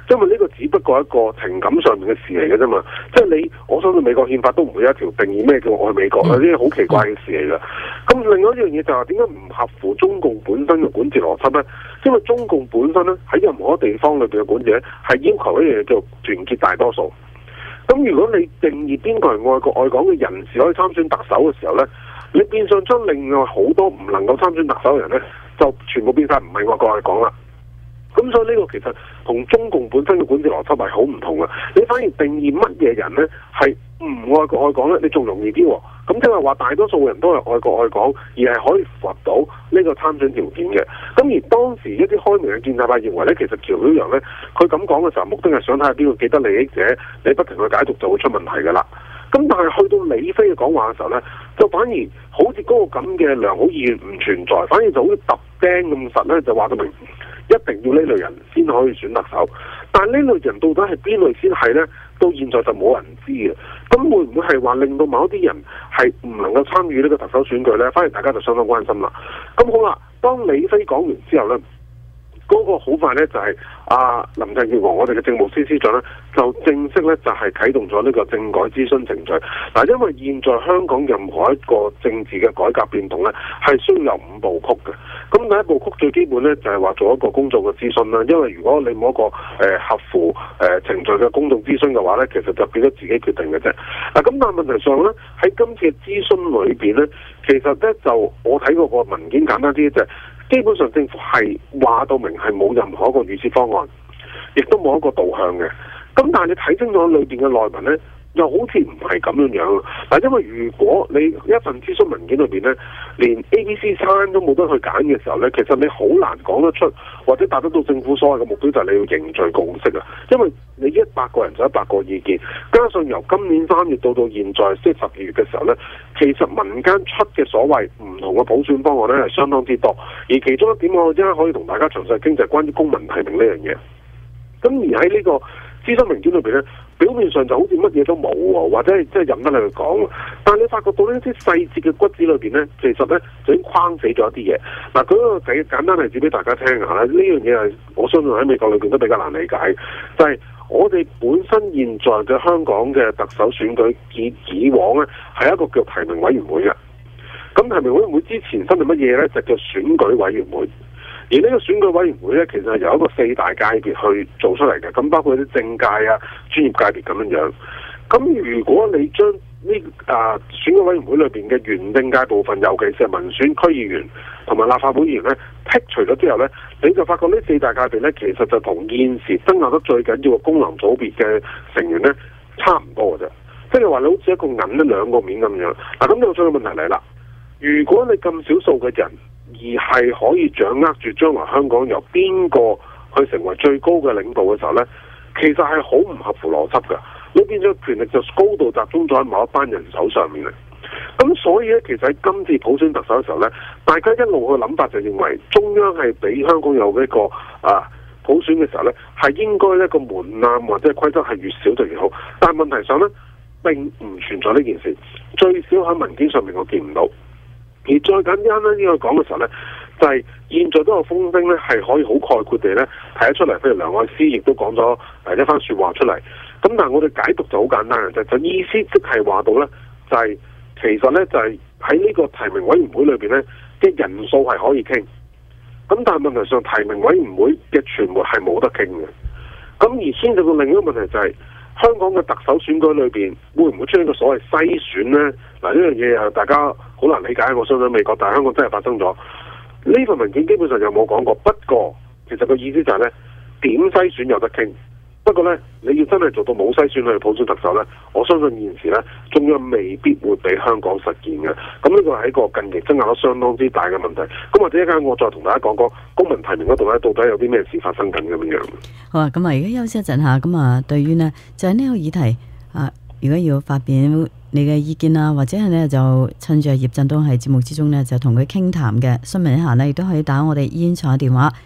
因為呢個只不過係一個情感上面嘅事嚟嘅啫嘛。即係我相信美國憲法都唔會有一條定義咩叫愛美國啦，呢啲好奇怪嘅事嚟㗎。咁另外一樣嘢就係點解唔合乎中共本身嘅管治邏輯呢？因為中共本身呢，喺任何地方裏邊嘅管治呢，係要求一樣嘢叫團結大多數。咁如果你定義邊個係愛國愛港嘅人士可以參選特首嘅時候呢，你變相將另外好多唔能夠參選特首嘅人呢，就全部變晒唔係愛國愛港啦。咁所以呢個其實同中共本身嘅管治邏輯係好唔同嘅。你反而定義乜嘢人呢係唔愛國愛港呢，你仲容易啲喎。咁即係話大多數人都係愛國愛港，而係可以符合到呢個參選條件嘅。咁而當時一啲開明嘅建制派認為呢，其實喬曉陽呢，佢咁講嘅時候，目的係想睇下邊個既得利益者，你不停去解讀就會出問題㗎啦。咁但係去到李飛嘅講話嘅時候呢，就反而好似嗰個咁嘅良好意願唔存在，反而就好似揼釘咁實呢，就話到明一定要呢類人先可以選特首。但係呢類人到底係邊類先係呢？到現在就冇人知嘅。咁會唔會係話令到某一啲人係唔能夠參與呢個特首選舉呢？反而大家就相當關心啦。咁好啦，當李飛講完之後呢，嗰個好快呢，就係林鄭月娥我哋嘅政務司司長呢，就正式呢，就係啟動咗呢個政改諮詢程序。嗱，因為現在香港任何一個政治嘅改革變動呢，係需要有5部曲嘅。咁第一部曲最基本呢，就係話做一個公眾嘅諮詢啦。因為如果你冇一個合乎程序嘅公眾諮詢嘅話呢，其實就變咗自己決定嘅啫。嗱，咁但係問題上呢，喺今次嘅諮詢裏邊呢，其實呢，就我睇過個文件簡單啲就係。基本上政府係話到明係冇任何一個預設方案，亦都冇一個導向嘅。咁但係你睇清楚裏邊嘅內文呢，又好似唔係咁樣樣。嗱，因為如果你一份諮詢文件裏邊呢，連 A、B、C 餐都冇得去揀嘅時候呢，其實你好難講得出，或者達得到政府所謂嘅目標，就係你要凝聚共識啊。因為你100個人就100個意見，加上由今年3月到現在即係12月嘅時候呢，其實民間出嘅所謂唔同嘅普選方案呢係相當之多，而其中一點我而家可以同大家詳細傾就係關於公民提名呢樣嘢。咁而喺呢個諮詢文件裏邊呢，表面上就好似乜嘢都冇喎，或者係即係任得你去講。但係你發覺到呢啲細節嘅骨子裏邊呢，其實呢就已經框死咗一啲嘢。嗱，舉個簡單例子俾大家聽下啦。呢樣嘢係我相信喺美國裏邊都比較難理解，就係我哋本身現在嘅香港嘅特首選舉以往呢係一個叫提名委員會嘅。咁提名委員會之前分係乜嘢呢？就叫選舉委員會。而呢個選舉委員會呢，其實係由一個4大界別去做出嚟嘅，咁包括啲政界啊、專業界別咁樣樣。咁如果你將選舉委員會裏邊嘅原政界部分，尤其是民選區議員同埋立法會議員呢，剔除咗之後呢，你就發覺呢4大界別呢，其實就同現時爭拗得最緊要嘅功能組別嘅成員呢，差唔多嘅啫。即係話你好似一個銀呢2個面咁樣。嗱，咁有咗個問題嚟啦。如果你咁少數嘅人，而係可以掌握住將來香港由邊個去成為最高嘅領導嘅時候呢，其實係好唔合乎邏輯㗎。你變咗權力就高度集中咗喺某一班人手上面嘅。咁所以呢，其實喺今次普選特首嘅時候呢，大家一路嘅諗法就認為中央係俾香港有呢個普選嘅時候呢，係應該呢個門檻或者規則係越少就越好。但係問題上呢，並唔存在呢件事，最少喺文件上面我見唔到。而再簡單呢，呢個講嘅時候呢，就係現在都有風聲呢，係可以好概括地呢睇得出嚟。譬如梁愛詩亦都講咗一番説話出嚟。咁但係我哋解讀就好簡單嘅，就意思即係話到呢，就係其實呢，就係喺呢個提名委員會裏邊呢，嘅人數係可以傾。咁但係問題上提名委員會嘅傳媒係冇得傾嘅。咁而牽涉到另一個問題就係香港嘅特首選舉裏邊會唔會出現一個所謂篩選呢？嗱，呢樣嘢又大家好難理解。我相信美國，但係香港真係發生咗。呢份文件基本上又冇講過。不過其實個意思就係呢，點篩選有得傾。不過呢，你要真係做到冇篩選去普選特首呢，我相信現時呢，中央未必會俾香港實現嘅。咁呢個係一個近期爭拗得相當之大嘅問題。咁或者一陣間我再同大家講講公民提名嗰度呢，到底有啲咩事發生緊咁樣。 好啊，咁啊，而家休息一陣下，咁啊，對於呢，就係呢個議題啊，如果要發表你嘅意見啊，或者係呢，就趁住葉振東喺節目之中呢，就同佢傾談嘅，詢問一下呢，亦都可以打我哋現場嘅電話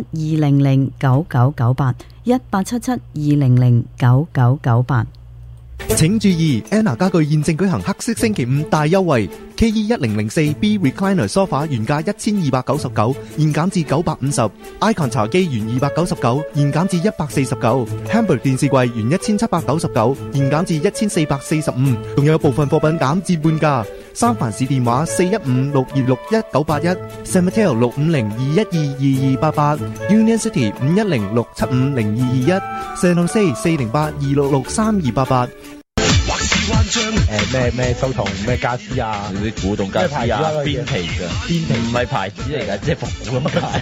187720099981，187720099998。 請注意 ，Anna 家具現正舉行黑色星期五大優惠 ，KE1004B Recliner Sofa 原價1299，現減至950；Icon 茶几原299，現減至149；Hamburg 電視櫃原1799，現減至1445，仲有部分貨品減至半價。三藩市電話415-626-1981，Cemetel 650-212-2288，Union City 510-675-0221，San Jose 408-266-3288。 咩收藏咩家私啊，啲古董家私啊，邊皮嘅，唔係牌子嚟㗎，即係復古咁解。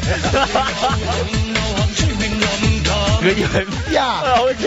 佢以為咩啊？好似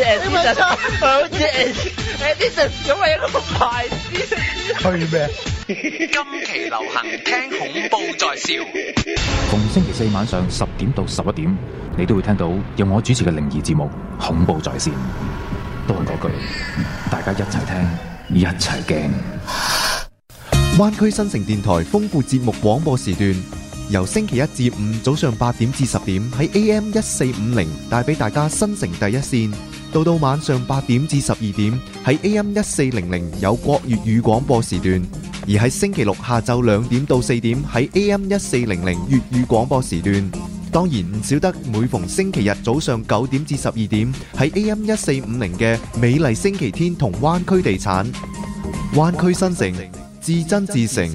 Edison 咁係一個牌子。去咩？ 今期流行聽恐怖在笑， 逢星期四晚上10點到11點，你都會聽到由我主持嘅靈異節目《恐怖在線》。都係嗰句，大家一齊聽，一齊驚。 灣區新城電台豐富節目廣播時段，由星期一至五早上8點至10點喺 AM1450 帶俾大家新城第一線，到晚上8點至12點喺 AM1400 有國粵語廣播時段，而喺星期六下晝2點到4點喺 AM1400 粵語廣播時段。當然唔少得每逢星期日早上9點至12點喺 AM1450 嘅美麗星期天同灣區地產，灣區新城至真至誠。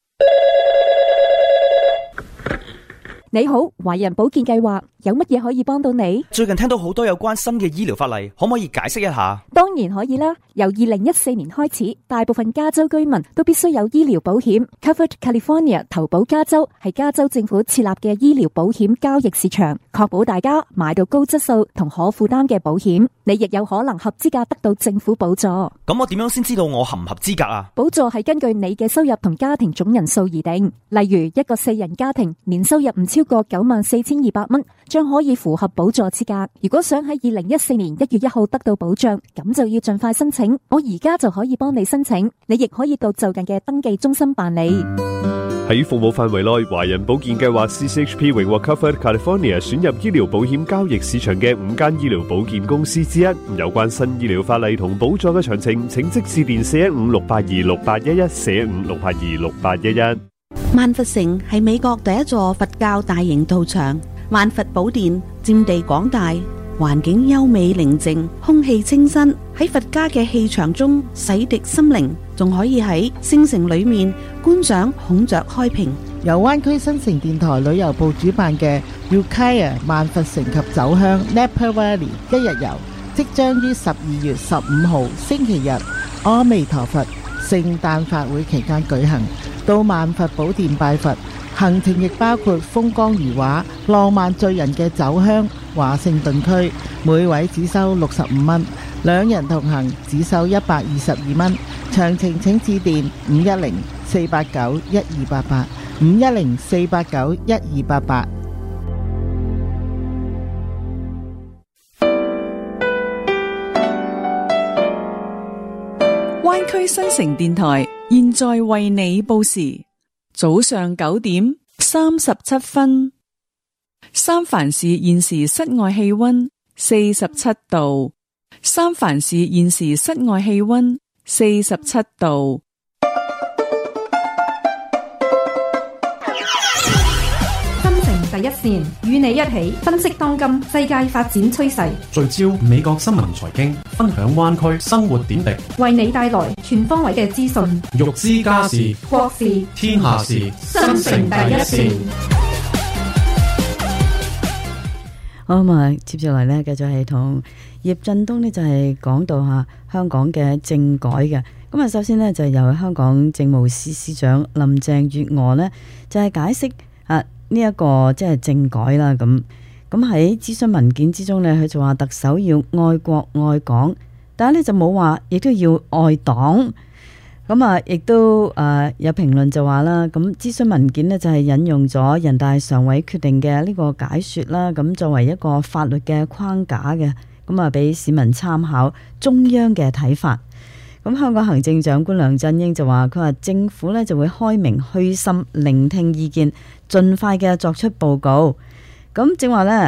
你好，華人保健計劃有乜嘢可以幫到你？ 最近聽到好多有關新嘅醫療法例，可唔可以解釋一下？ 當然可以啦。由2014年開始，大部分加州居民都必須有醫療保險。Covered California 投保加州係加州政府設立嘅醫療保險交易市場，確保大家買到高質素同可負擔嘅保險。你亦有可能合資格得到政府補助。 咁我點樣先知道我合唔合資格啊？ 補助係根據你嘅收入同家庭總人數而定。例如一個4人家庭年收入唔超過94,200蚊，將可以符合補助資格。如果想喺2014年1月1號得到保障，咁就要盡快申請。我而家就可以幫你申請，你亦可以到就近嘅登記中心辦理。 喺服務範圍內，華人保健計劃 CCHP 榮獲 Covered California 選入醫療保險交易市場嘅5間醫療保健公司之一。有關新醫療法例同補助嘅詳情，請即致電415-682-6811 415-682-6811。 萬佛城係美國第一座佛教大型道場，萬佛寶殿佔地廣大，環境優美寧靜，空氣清新，喺佛家嘅氣場中洗滌心靈，仲可以喺聖城裏面觀賞孔雀開屏。 由灣區新城電台旅遊部主辦嘅 Ukiah 萬佛城及酒鄉 Napa Valley 一日遊，即將於12月15號星期日阿彌陀佛聖誕法會期間舉行，到萬佛寶殿拜佛。行程亦包括風光如畫、浪漫醉人嘅酒鄉華盛頓區，每位只收65蚊，2人同行只收122蚊。詳情請致電510-489-1288 510-489-1288。 灣區新城電台現在為你報時，早上9點37分。三藩市現時室外氣溫47度。三藩市現時室外氣溫47度。 新城第一線與你一起分析當今世界發展趨勢， 聚焦美國新聞財經，分享灣區生活點滴， 為你帶來全方位嘅資訊， 欲知家事、 國事、 天下事， 新城第一線。 好咁啊，接住嚟呢，繼續係同葉振東呢，就係講到下香港嘅政改嘅。咁啊，首先呢，就係由香港政務司司長林鄭月娥呢，就係解釋呢一個即係政改啦。咁喺諮詢文件之中呢，佢就話特首要愛國愛港，但係呢就冇話，亦都要愛黨。咁啊，亦都有評論就話啦，咁諮詢文件呢就係引用咗人大常委決定嘅呢個解說啦，咁作為一個法律嘅框架嘅，咁啊俾市民參考中央嘅睇法。咁香港行政長官梁振英就話，佢話政府呢就會開明虛心聆聽意見，盡快嘅作出報告。咁正話呢，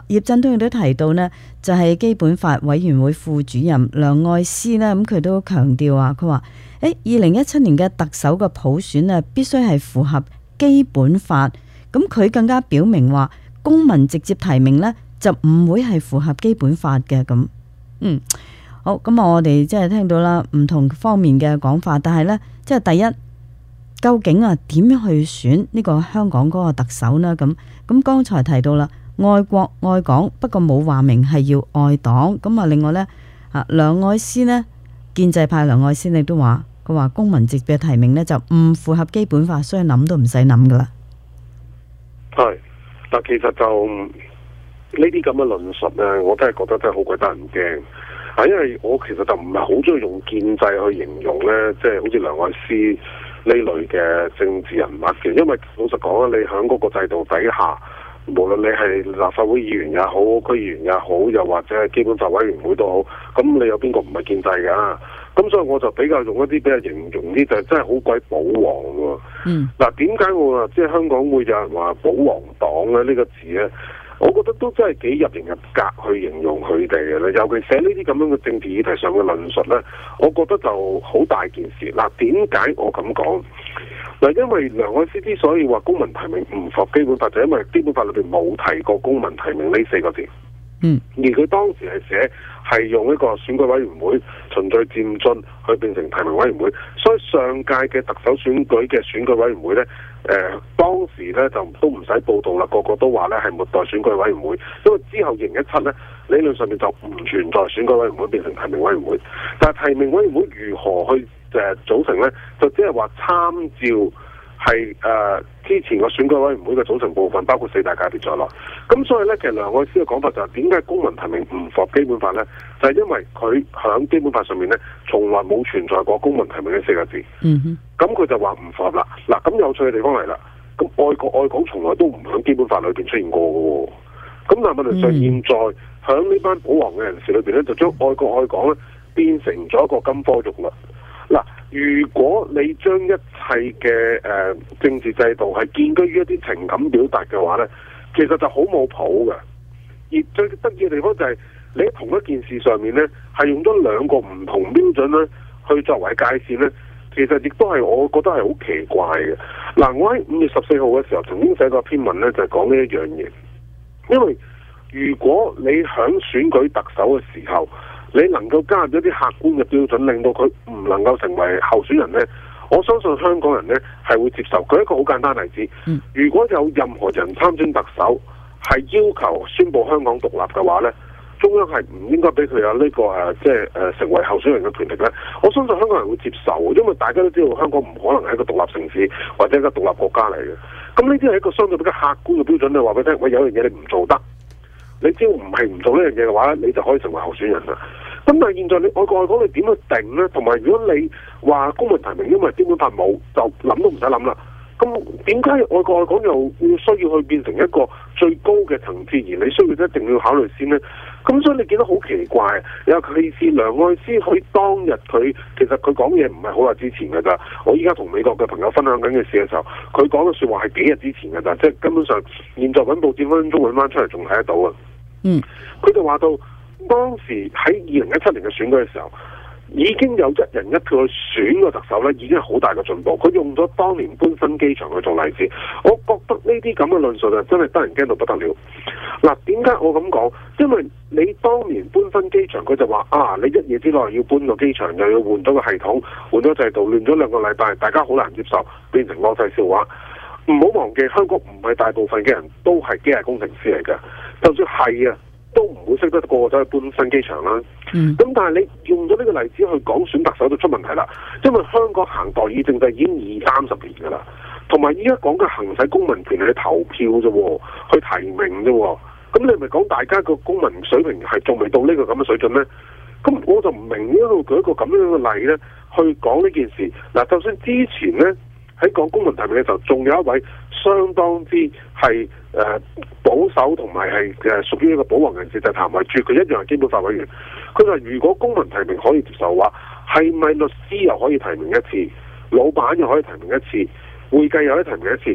葉振東亦都提到呢，就係基本法委員會副主任梁愛詩呢，咁佢都強調啊，佢話2017年嘅特首嘅普選啊，必須係符合基本法。咁佢更加表明話，公民直接提名呢，就唔會係符合基本法嘅咁。好，咁我哋即係聽到啦，唔同方面嘅講法，但係呢，即係第一，究竟啊點樣去選呢個香港嗰個特首呢？咁剛才提到啦，愛國愛港，不過冇話明係要愛黨。咁啊，另外呢，梁愛詩呢，建制派梁愛詩亦都話，佢話公民直接提名呢，就唔符合基本法，所以諗都唔使諗噶啦。 係，但其實就呢啲咁嘅論述咧，我真係覺得真係好鬼得人驚。因為我其實就唔係好中意用建制去形容咧，即係好似梁愛詩呢類嘅政治人物嘅。因為老實講你喺嗰個制度底下，無論你係立法會議員也好，區議員也好，又或者係基本法委員會都好，咁你有邊個唔係建制㗎？咁所以我就比較用一啲比較形容啲，就係真係好鬼保皇喎。嗱，點解我話即係香港會有人話保皇黨咧呢個字咧？我覺得都真係幾入型入格去形容佢哋嘅咧，尤其寫呢啲咁樣嘅政治議題上嘅論述咧，我覺得就好大件事。嗱，點解我咁講？嗱，因為梁愛詩之所以話公民提名唔符合基本法，就因為基本法裏邊冇提過公民提名呢4個字。而佢當時係寫係用一個選舉委員會循序漸進去變成提名委員會，所以上屆嘅特首選舉嘅選舉委員會呢，當時呢就都唔使報道啦，個個都話呢係末代選舉委員會，因為之後2017呢理論上面就唔存在選舉委員會變成提名委員會，但係提名委員會如何去組成呢？就只係話參照係之前個選舉委員會嘅組成部分，包括4大界別在內。咁所以呢，其實梁愛詩嘅講法就係點解公民提名唔符合基本法呢？就係因為佢響基本法上面呢，從來冇存在過公民提名呢4個字。咁佢就話唔符合啦。嗱，咁有趣嘅地方嚟啦。咁愛國愛港從來都唔響基本法裏邊出現過嘅喎。咁但係問題上，現在響呢班保皇嘅人士裏邊呢，就將愛國愛港呢變成咗一個金科玉律。嗱，如果你將一切嘅政治制度係建基於一啲情感表達嘅話呢，其實就好冇譜嘅。而最得意嘅地方就係你喺同一件事上面呢，係用咗2個唔同標準呢去作為界線呢，其實亦都係我覺得係好奇怪嘅。嗱，我喺5月14號嘅時候曾經寫過一篇文呢，就係講呢一樣嘢。因為如果你響選舉特首嘅時候，你能夠加入一啲客觀嘅標準，令到佢唔能夠成為候選人呢，我相信香港人呢係會接受。舉一個好簡單例子，如果有任何人參選特首係要求宣布香港獨立嘅話呢，中央係唔應該俾佢有呢個成為候選人嘅權力呢。我相信香港人會接受，因為大家都知道香港唔可能係一個獨立城市或者一個獨立國家嚟嘅。咁呢啲係一個相對比較客觀嘅標準，你話俾佢聽，喂，有樣嘢你唔做得，你只要唔係唔做呢樣嘢嘅話，你就可以成為候選人啦。咁但係現在你愛國愛港你點去定呢？同埋如果你話公民提名，因為基本法冇，就諗都唔使諗啦。咁點解愛國愛港又要需要去變成一個最高嘅層次，而你需要一定要考慮先呢？咁所以你見得好奇怪，尤其是梁愛詩佢當日其實佢講嘢唔係好耐之前㗎咋。我依家同美國嘅朋友分享緊嘅事嘅時候，佢講嘅説話係幾日之前㗎咋，即係根本上現在揾報紙分分鐘揾翻出嚟仲睇得到啊。佢就話到當時喺2017年嘅選舉嘅時候，已經有1人1票去選個特首呢，已經係好大嘅進步。佢用咗當年搬新機場去做例子，我覺得呢啲咁嘅論述就真係得人驚到不得了。嗱，點解我咁講？因為你當年搬新機場，佢就話你一夜之內要搬個機場，又要換咗個系統，換咗制度，亂咗2個禮拜，大家好難接受，變成國際笑話。唔好忘記，香港唔係大部分嘅人都係機械工程師嚟㗎，就算係啊，都唔會識得個個走去搬新機場啦。咁但係你用咗呢個例子去講選特首就出問題啦，因為香港行代議政制已經20-30年㗎啦，同埋依家講嘅行使公民權利去投票啫，去提名啫。咁你咪講大家個公民水平係仲未到呢個咁嘅水準呢？咁我就唔明呢度舉一個咁樣嘅例呢，去講呢件事。嗱，就算之前呢，喺講公民提名嘅時候，仲有一位相當之係保守同埋係屬於一個保皇人士，就係譚惠珠，佢一樣係基本法委員。佢話如果公民提名可以接受嘅話，係咪律師又可以提名一次，老闆又可以提名一次，會計又可以提名一次？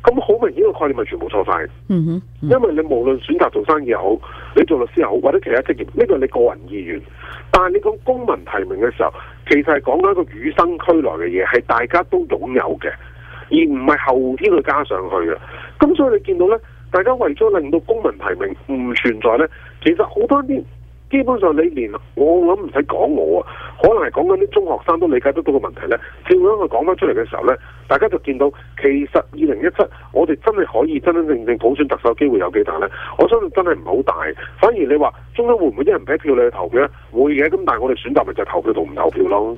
咁好明顯個概念咪全部錯晒。因為你無論選擇做生意又好，你做律師又好，或者其他職業，呢個係你個人意願。但係你講公民提名嘅時候，其實係講緊一個與生俱來嘅嘢，係大家都擁有嘅，而唔係後天去加上去嘅。咁所以你見到呢，大家為咗令到公民提名唔存在呢，其實好多啲基本上你連我諗唔使講我啊，可能係講緊啲中學生都理解得到個問題呢。照樣佢講翻出嚟嘅時候呢，大家就見到其實2017我哋真係可以真真正正普選特首機會有幾大呢？我相信真係唔係好大。反而你話中央會唔會一人俾一票你去投票呢？會嘅，咁但係我哋選擇咪就係投票同唔投票咯。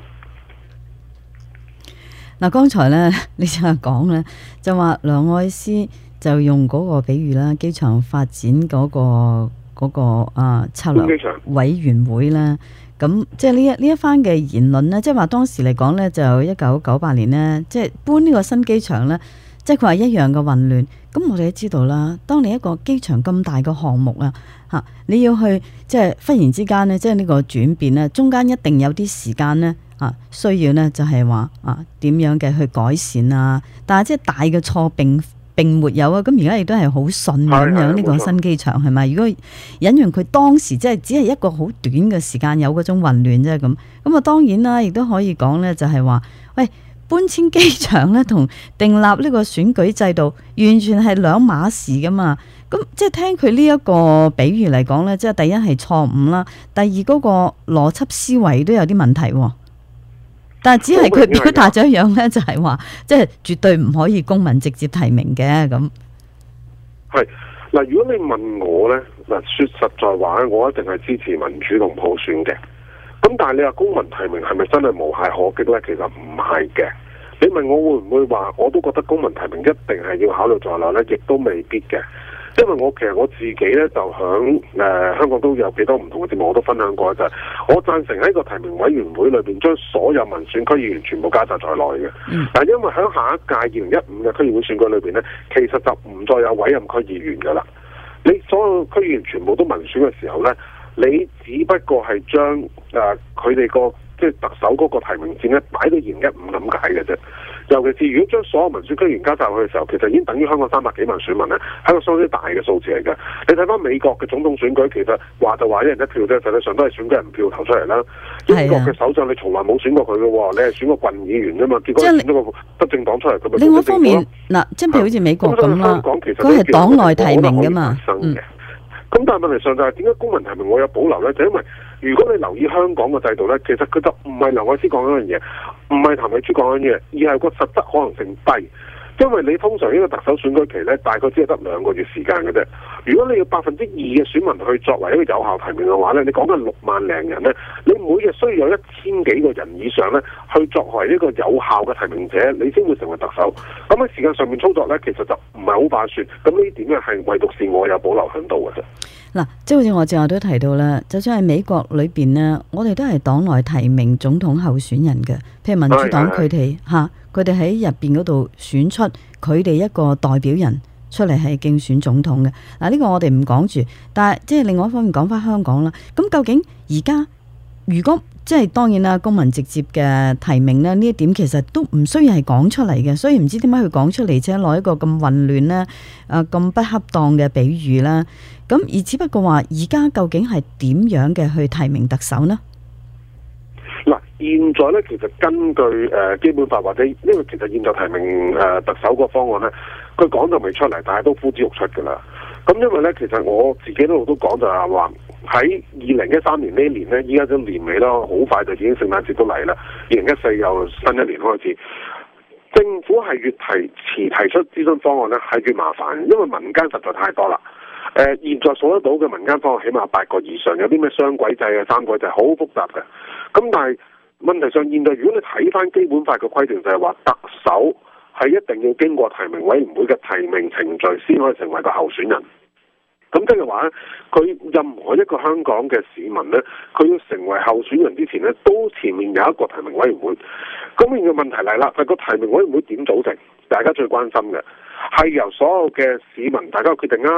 嗱，剛才呢，你就係講呢，就話梁愛詩就用嗰個比喻啦，機場發展嗰個策略委員會啦，咁即係呢一番嘅言論呢，即係話當時嚟講呢，就1998年呢，即係搬呢個新機場呢，即係佢話一樣嘅混亂。咁我哋都知道啦，當你一個機場咁大嘅項目啊，嚇你要去即係忽然之間呢，即係呢個轉變呢，中間一定有啲時間呢，需要呢，就係話點樣嘅去改善啊，但係即係大嘅錯並沒有啊，咁而家亦都係好順咁樣呢個新機場係咪？如果引用佢當時即係只係一個好短嘅時間有嗰種混亂啫咁啊，當然啦，亦都可以講呢，就係話，喂，搬遷機場呢同訂立呢個選舉制度完全係兩碼事噶嘛。咁即係聽佢呢一個比喻嚟講呢，即係第一係錯誤啦，第二嗰個邏輯思維都有啲問題喎。但係只係佢表達咗一樣咧，就係話，即係絕對唔可以公民直接提名嘅咁。 係嗱，如果你問我咧，嗱，說實在話咧，我一定係支持民主同普選嘅。咁但係你話公民提名係咪真係無懈可擊咧？其實唔係嘅。你問我會唔會話，我都覺得公民提名一定係要考慮在內咧，亦都未必嘅。因為其實我自己咧就響香港都有幾多唔同嘅節目，我都分享過，就係我贊成喺個提名委員會裏邊將所有民選區議員全部加晒在內嘅。但係因為喺下一屆2015嘅區議會選舉裏邊咧，其實就唔再有委任區議員噶啦。你所有區議員全部都民選嘅時候咧，你只不過係將佢哋個即係特首嗰個提名戰咧擺到2015咁解嘅啫。尤其是如果將所有民選區議員加晒去嘅時候，其實已經等於香港300幾萬選民咧，係一個相當大嘅數字嚟嘅。你睇翻美國嘅總統選舉，其實話就話一人一票啫，實際上都係選舉人票投出嚟啦。英國嘅首相你從來冇選過佢嘅喎，你係選個郡議員啫嘛，結果選咗個執政黨出嚟，佢咪另外一方面嗱，即係譬如好似美國咁啦，佢係黨內提名㗎嘛。 咁但係問題上就係點解公民提名我有保留呢？就因為如果你留意香港嘅制度呢，其實佢就唔係梁愛詩講嗰樣嘢，唔係譚慧珠講嗰樣嘢，而係個實質可能性低。因為你通常呢個特首選舉期呢，大概只係得2個月時間嘅啫。如果你要2%嘅選民去作為一個有效提名嘅話呢，你講緊6萬零人呢，你每日需要有1000幾個人以上呢，去作為一個有效嘅提名者，你先會成為特首。咁喺時間上面操作呢，其實就唔係好划算。咁呢點呢係唯獨是我有保留喺度嘅啫。 嗱，即係好似我正話都提到啦，就算係美國裏邊呢，我哋都係黨內提名總統候選人嘅，譬如民主黨佢哋嚇，佢哋喺入邊嗰度選出佢哋一個代表人出嚟係競選總統嘅。嗱，呢個我哋唔講住，但係即係另外一方面講翻香港啦。咁究竟而家如果即係當然啦，公民直接嘅提名呢，呢一點其實都唔需要係講出嚟嘅，所以唔知點解佢講出嚟啫，攞一個咁混亂啦、咁不恰當嘅比喻啦。咁而只不過話，而家究竟係點樣嘅去提名特首呢？ 嗱，現在咧其實根據基本法或者因為其實現在提名特首個方案咧，佢講就未出嚟，但係都呼之欲出㗎啦。咁因為咧，其實我自己一路都講就係話喺2013年呢一年咧，依家都年尾啦，好快就已經聖誕節都嚟啦。2014又新一年開始，政府係越遲提出諮詢方案咧，係越麻煩，因為民間實在太多啦。現在數得到嘅民間方案起碼8個以上，有啲咩雙軌制啊、3軌制，好複雜嘅。咁但係問題上，現在如果你睇翻基本法嘅規定，就係話特首係一定要經過提名委員會嘅提名程序先可以成為個候選人。咁即係話咧，佢任何一個香港嘅市民咧，佢要成為候選人之前咧，都前面有一個提名委員會。咁現嘅問題嚟啦，就係個提名委員會點組成？大家最關心嘅係由所有嘅市民大家決定啊，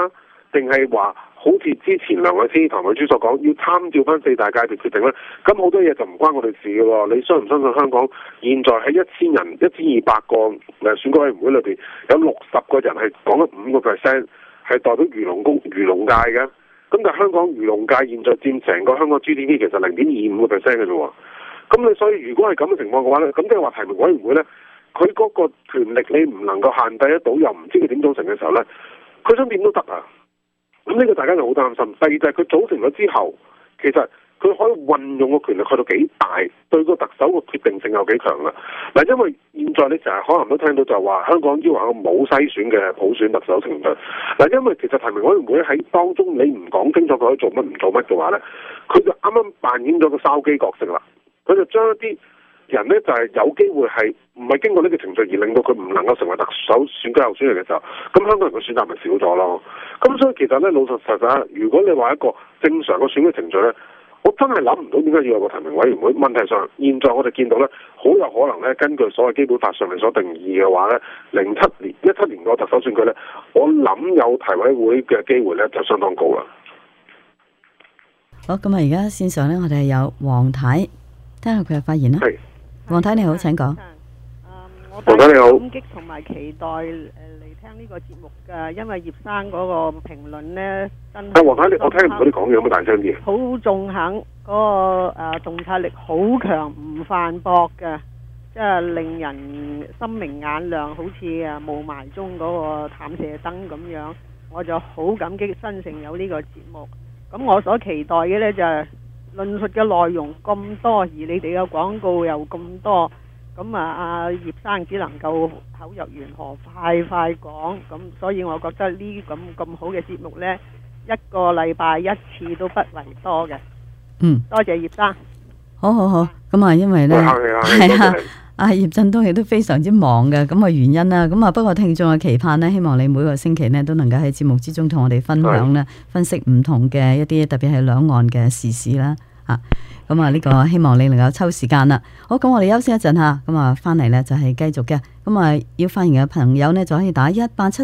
定係話好似之前梁愛詩、譚慧珠所講，要參照翻4大界別決定呢？咁好多嘢就唔關我哋事嘅喎。你相唔相信香港現在喺1000人、1200個選舉委員會裏邊，有60個人係講咗5%係代表漁農界嘅？咁但係香港漁農界現在佔成個香港 GDP 其實0.25%嘅啫喎。咁你所以如果係咁嘅情況嘅話呢，咁即係話提名委員會呢，佢嗰個權力你唔能夠限制得到，又唔知佢點組成嘅時候呢，佢想點都得啊！咁呢個大家就好擔心。第二就係佢組成咗之後，其實佢可以運用個權力去到幾大，對個特首個決定性有幾強啦。嗱，因為現在你成日可能都聽到就話香港要求冇篩選嘅普選特首程序。嗱，因為其實提名委員會喺當中你唔講清楚佢可以做乜唔做乜嘅話呢，佢就啱啱扮演咗個筲箕角色啦。佢就將一啲人呢，就係有機會係唔係經過呢個程序而令到佢唔能夠成為特首選舉候選人嘅時候，咁香港人嘅選擇咪少咗咯。咁所以其實呢，老實實如果你話一個正常嘅選舉程序呢，我真係諗唔到點解要有個提名委員會。問題上，現在我哋見到呢，好有可能呢，根據所謂基本法上面所定義嘅話呢，17年個特首選舉呢，我諗有提委會嘅機會呢，就相當高啦。 好，咁啊，而家線上呢，我哋有黃太，聽下佢嘅發言啦。係，黃太你好，請講。 黃太你好。 感激同埋期待嚟聽呢個節目㗎，因為葉生嗰個評論呢，真係。黃太，我聽唔到你講嘢，有冇大聲啲？好中肯，嗰個洞察力好強，唔反駁嘅，即係令人心明眼亮，好似霧霾中嗰個探射燈咁樣。我就好感激新城有呢個節目。咁我所期待嘅呢，就係論述嘅內容咁多，而你哋嘅廣告又咁多，咁阿葉生只能夠口若懸河，快講。咁所以我覺得呢咁好嘅節目呢，一個禮拜一次都不為多嘅。多謝葉生。 好，咁啊，因為呢，係啊。阿葉振東亦都非常之忙嘅，咁原因啦，咁不過聽眾嘅期盼呢，希望你每個星期呢都能夠喺節目之中同我哋分享呢，分析唔同嘅一啲特別係兩岸嘅時事啦，咁呢個希望你能夠抽時間啦。好，咁我哋休息一陣吓，咁翻嚟呢就係繼續嘅，咁要發言嘅朋友呢，就可以打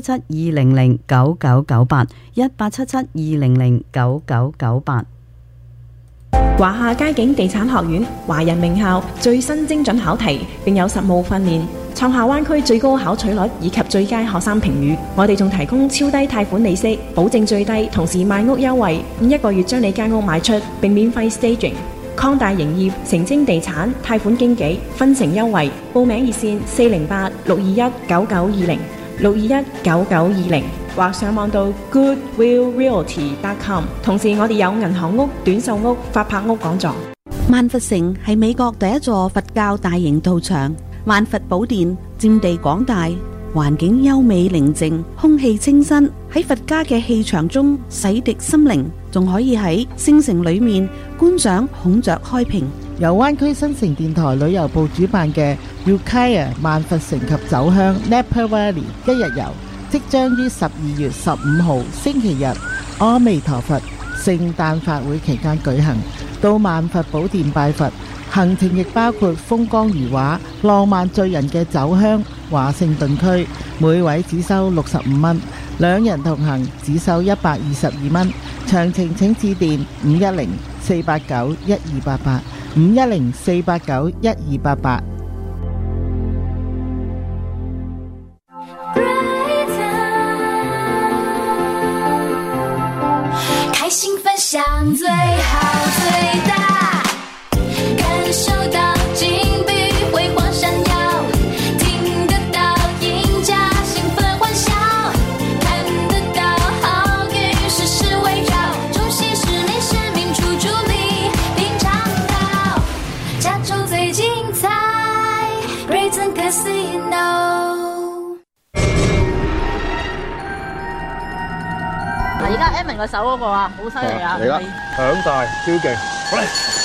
1877-200-9998，1877-200-9998。 華夏街景地產學院華人名校，最新精準考題，並有實務訓練，創下灣區最高考取率以及最佳學生評語。我哋仲提供超低貸款利息，保證最低，同時賣屋優惠，1個月將你間屋賣出，並免費 staging。擴大營業，成精地產貸款經紀分成優惠，報名熱線408-621-9920，621-9920。或上網到 goodwillrealty.com， 同時我哋有銀行屋、短售屋、法拍屋講座。 萬佛城係美國第一座佛教大型道場，萬佛寶殿佔地廣大，環境優美寧靜，空氣清新，喺佛家嘅氣場中洗滌心靈，仲可以喺聖城裏面觀賞孔雀開屏。 由灣區新城電台旅遊部主辦嘅 Ukiah 萬佛城及酒鄉 Napa Valley 一日遊，即將於12月15號星期日阿彌陀佛聖誕法會期間舉行，到萬佛寶殿拜佛。行程亦包括風光如畫、浪漫醉人嘅酒鄉華盛頓區，每位只收65蚊，2人同行只收122蚊。詳情請致電510-489-1288 510-489-1288。 开心分享最好最大，感受到金碧辉煌闪耀，听得到赢家兴奋欢笑，看得到好运时时围绕，祝喜是你生命处处你品尝到，加州最精彩 Grayson Casino。 而家 Evan 個手嗰個啊，好犀利啊！ 嚟啦，響晒，超勁，好嚟！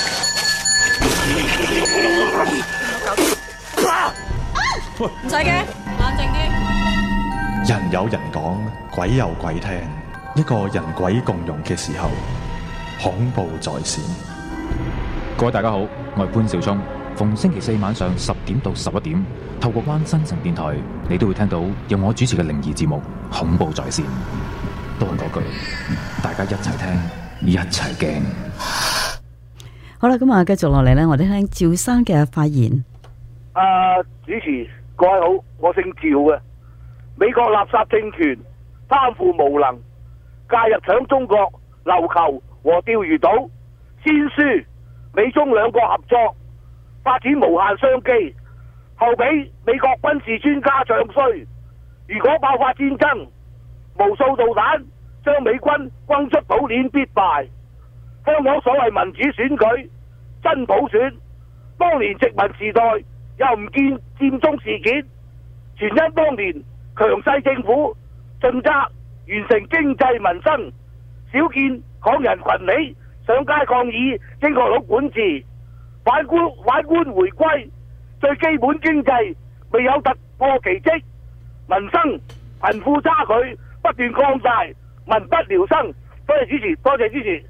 唔使驚，冷靜啲。 人有人講，鬼有鬼聽，一個人鬼共融嘅時候，恐怖在線。 各位大家好，我係潘紹聰，逢星期4晚上10點到11點，透過灣新城電台，你都會聽到由我主持嘅靈異節目《恐怖在線》。 都係嗰句，大家一齊聽，一齊驚。 好啦，咁啊，繼續落嚟呢，我哋聽趙生嘅發言。 主持各位好，我姓趙嘅。美國垃圾政權貪腐無能，介入搶中國琉球和釣魚島，先輸美中兩國合作，發展無限商機，後俾美國軍事專家唱衰。如果爆發戰爭，無數導彈將美軍轟出島鏈，必敗。香港所謂民主選舉真普選，當年殖民時代又唔見佔中事件，全因當年強勢政府盡責完成經濟民生，少見港人群起上街抗議英國佬管治，反觀回歸，最基本經濟未有突破奇蹟，民生貧富差距不斷擴大，民不聊生。多謝支持，多謝支持。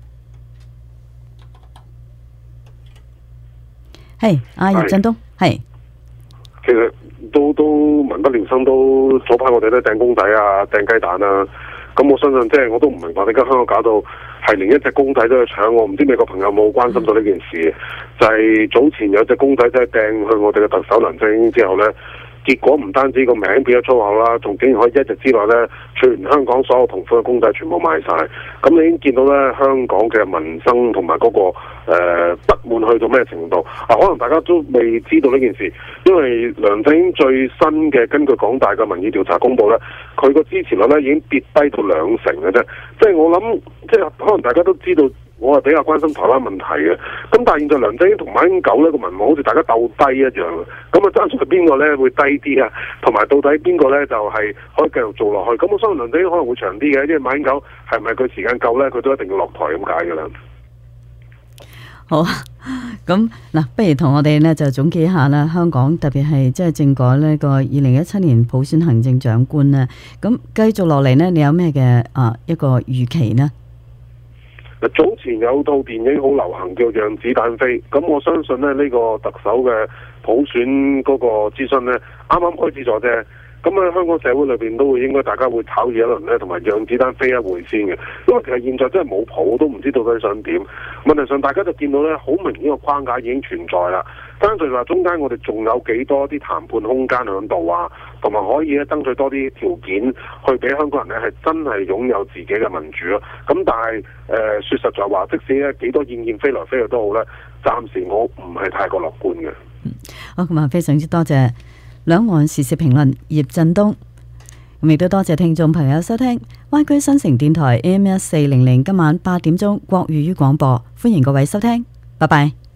係阿葉振東，係其實都民不聊生，都早排我哋都掟公仔啊、掟雞蛋啊。咁我相信即係我都唔明白點解香港搞到係連一隻公仔都去搶。我唔知美國朋友有冇關心到呢件事？就係早前有隻公仔即係掟去我哋嘅特首梁振英之後呢，結果唔單止個名變咗粗口啦，仲竟然可以一日之內呢，全香港所有同款嘅公仔全部賣晒。咁你已經見到呢，香港嘅民生同埋嗰個不滿去到咩程度？可能大家都未知道呢件事，因為梁振英最新嘅根據港大嘅民意調查公佈呢，佢個支持率呢已經跌低到2成嘅啫。即係我諗，即係可能大家都知道。我係比較關心台灣問題嘅，咁但係現在梁振英同馬英九呢個民望好似大家鬥低一樣，咁啊爭出係邊個呢會低啲啊？同埋到底邊個呢就係可以繼續做落去？咁我相信梁振英可能會長啲嘅，因為馬英九係咪佢時間夠呢？佢都一定要落台咁解㗎啦。 好，咁嗱，不如同我哋呢就總結一下啦。香港特別係即係政改呢個2017年普選行政長官呢，咁繼續落嚟呢，你有咩嘅一個預期呢？ 早前有套電影好流行叫《讓子彈飛》，咁我相信呢個特首嘅普選嗰個諮詢呢，啱啱開始咗啫。咁喺香港社會裏邊都會應該大家會炒熱一輪呢，同埋讓子彈飛一回先嘅。因為其實現在真係冇譜，都唔知道佢想點。問題上大家就見到呢，好明顯個框架已經存在啦。單純話中間我哋仲有幾多啲談判空間喺度啊，同埋可以咧爭取多啲條件去俾香港人呢係真係擁有自己嘅民主咯。咁但係說實在話，即使咧幾多意見飛來飛去都好呢，暫時我唔係太過樂觀嘅。 好，咁啊，非常之多謝兩岸時事評論葉振東，咁亦都多謝聽眾朋友收聽灣區新城電台AM1400今晚8點鐘國粵語廣播，歡迎各位收聽，拜拜。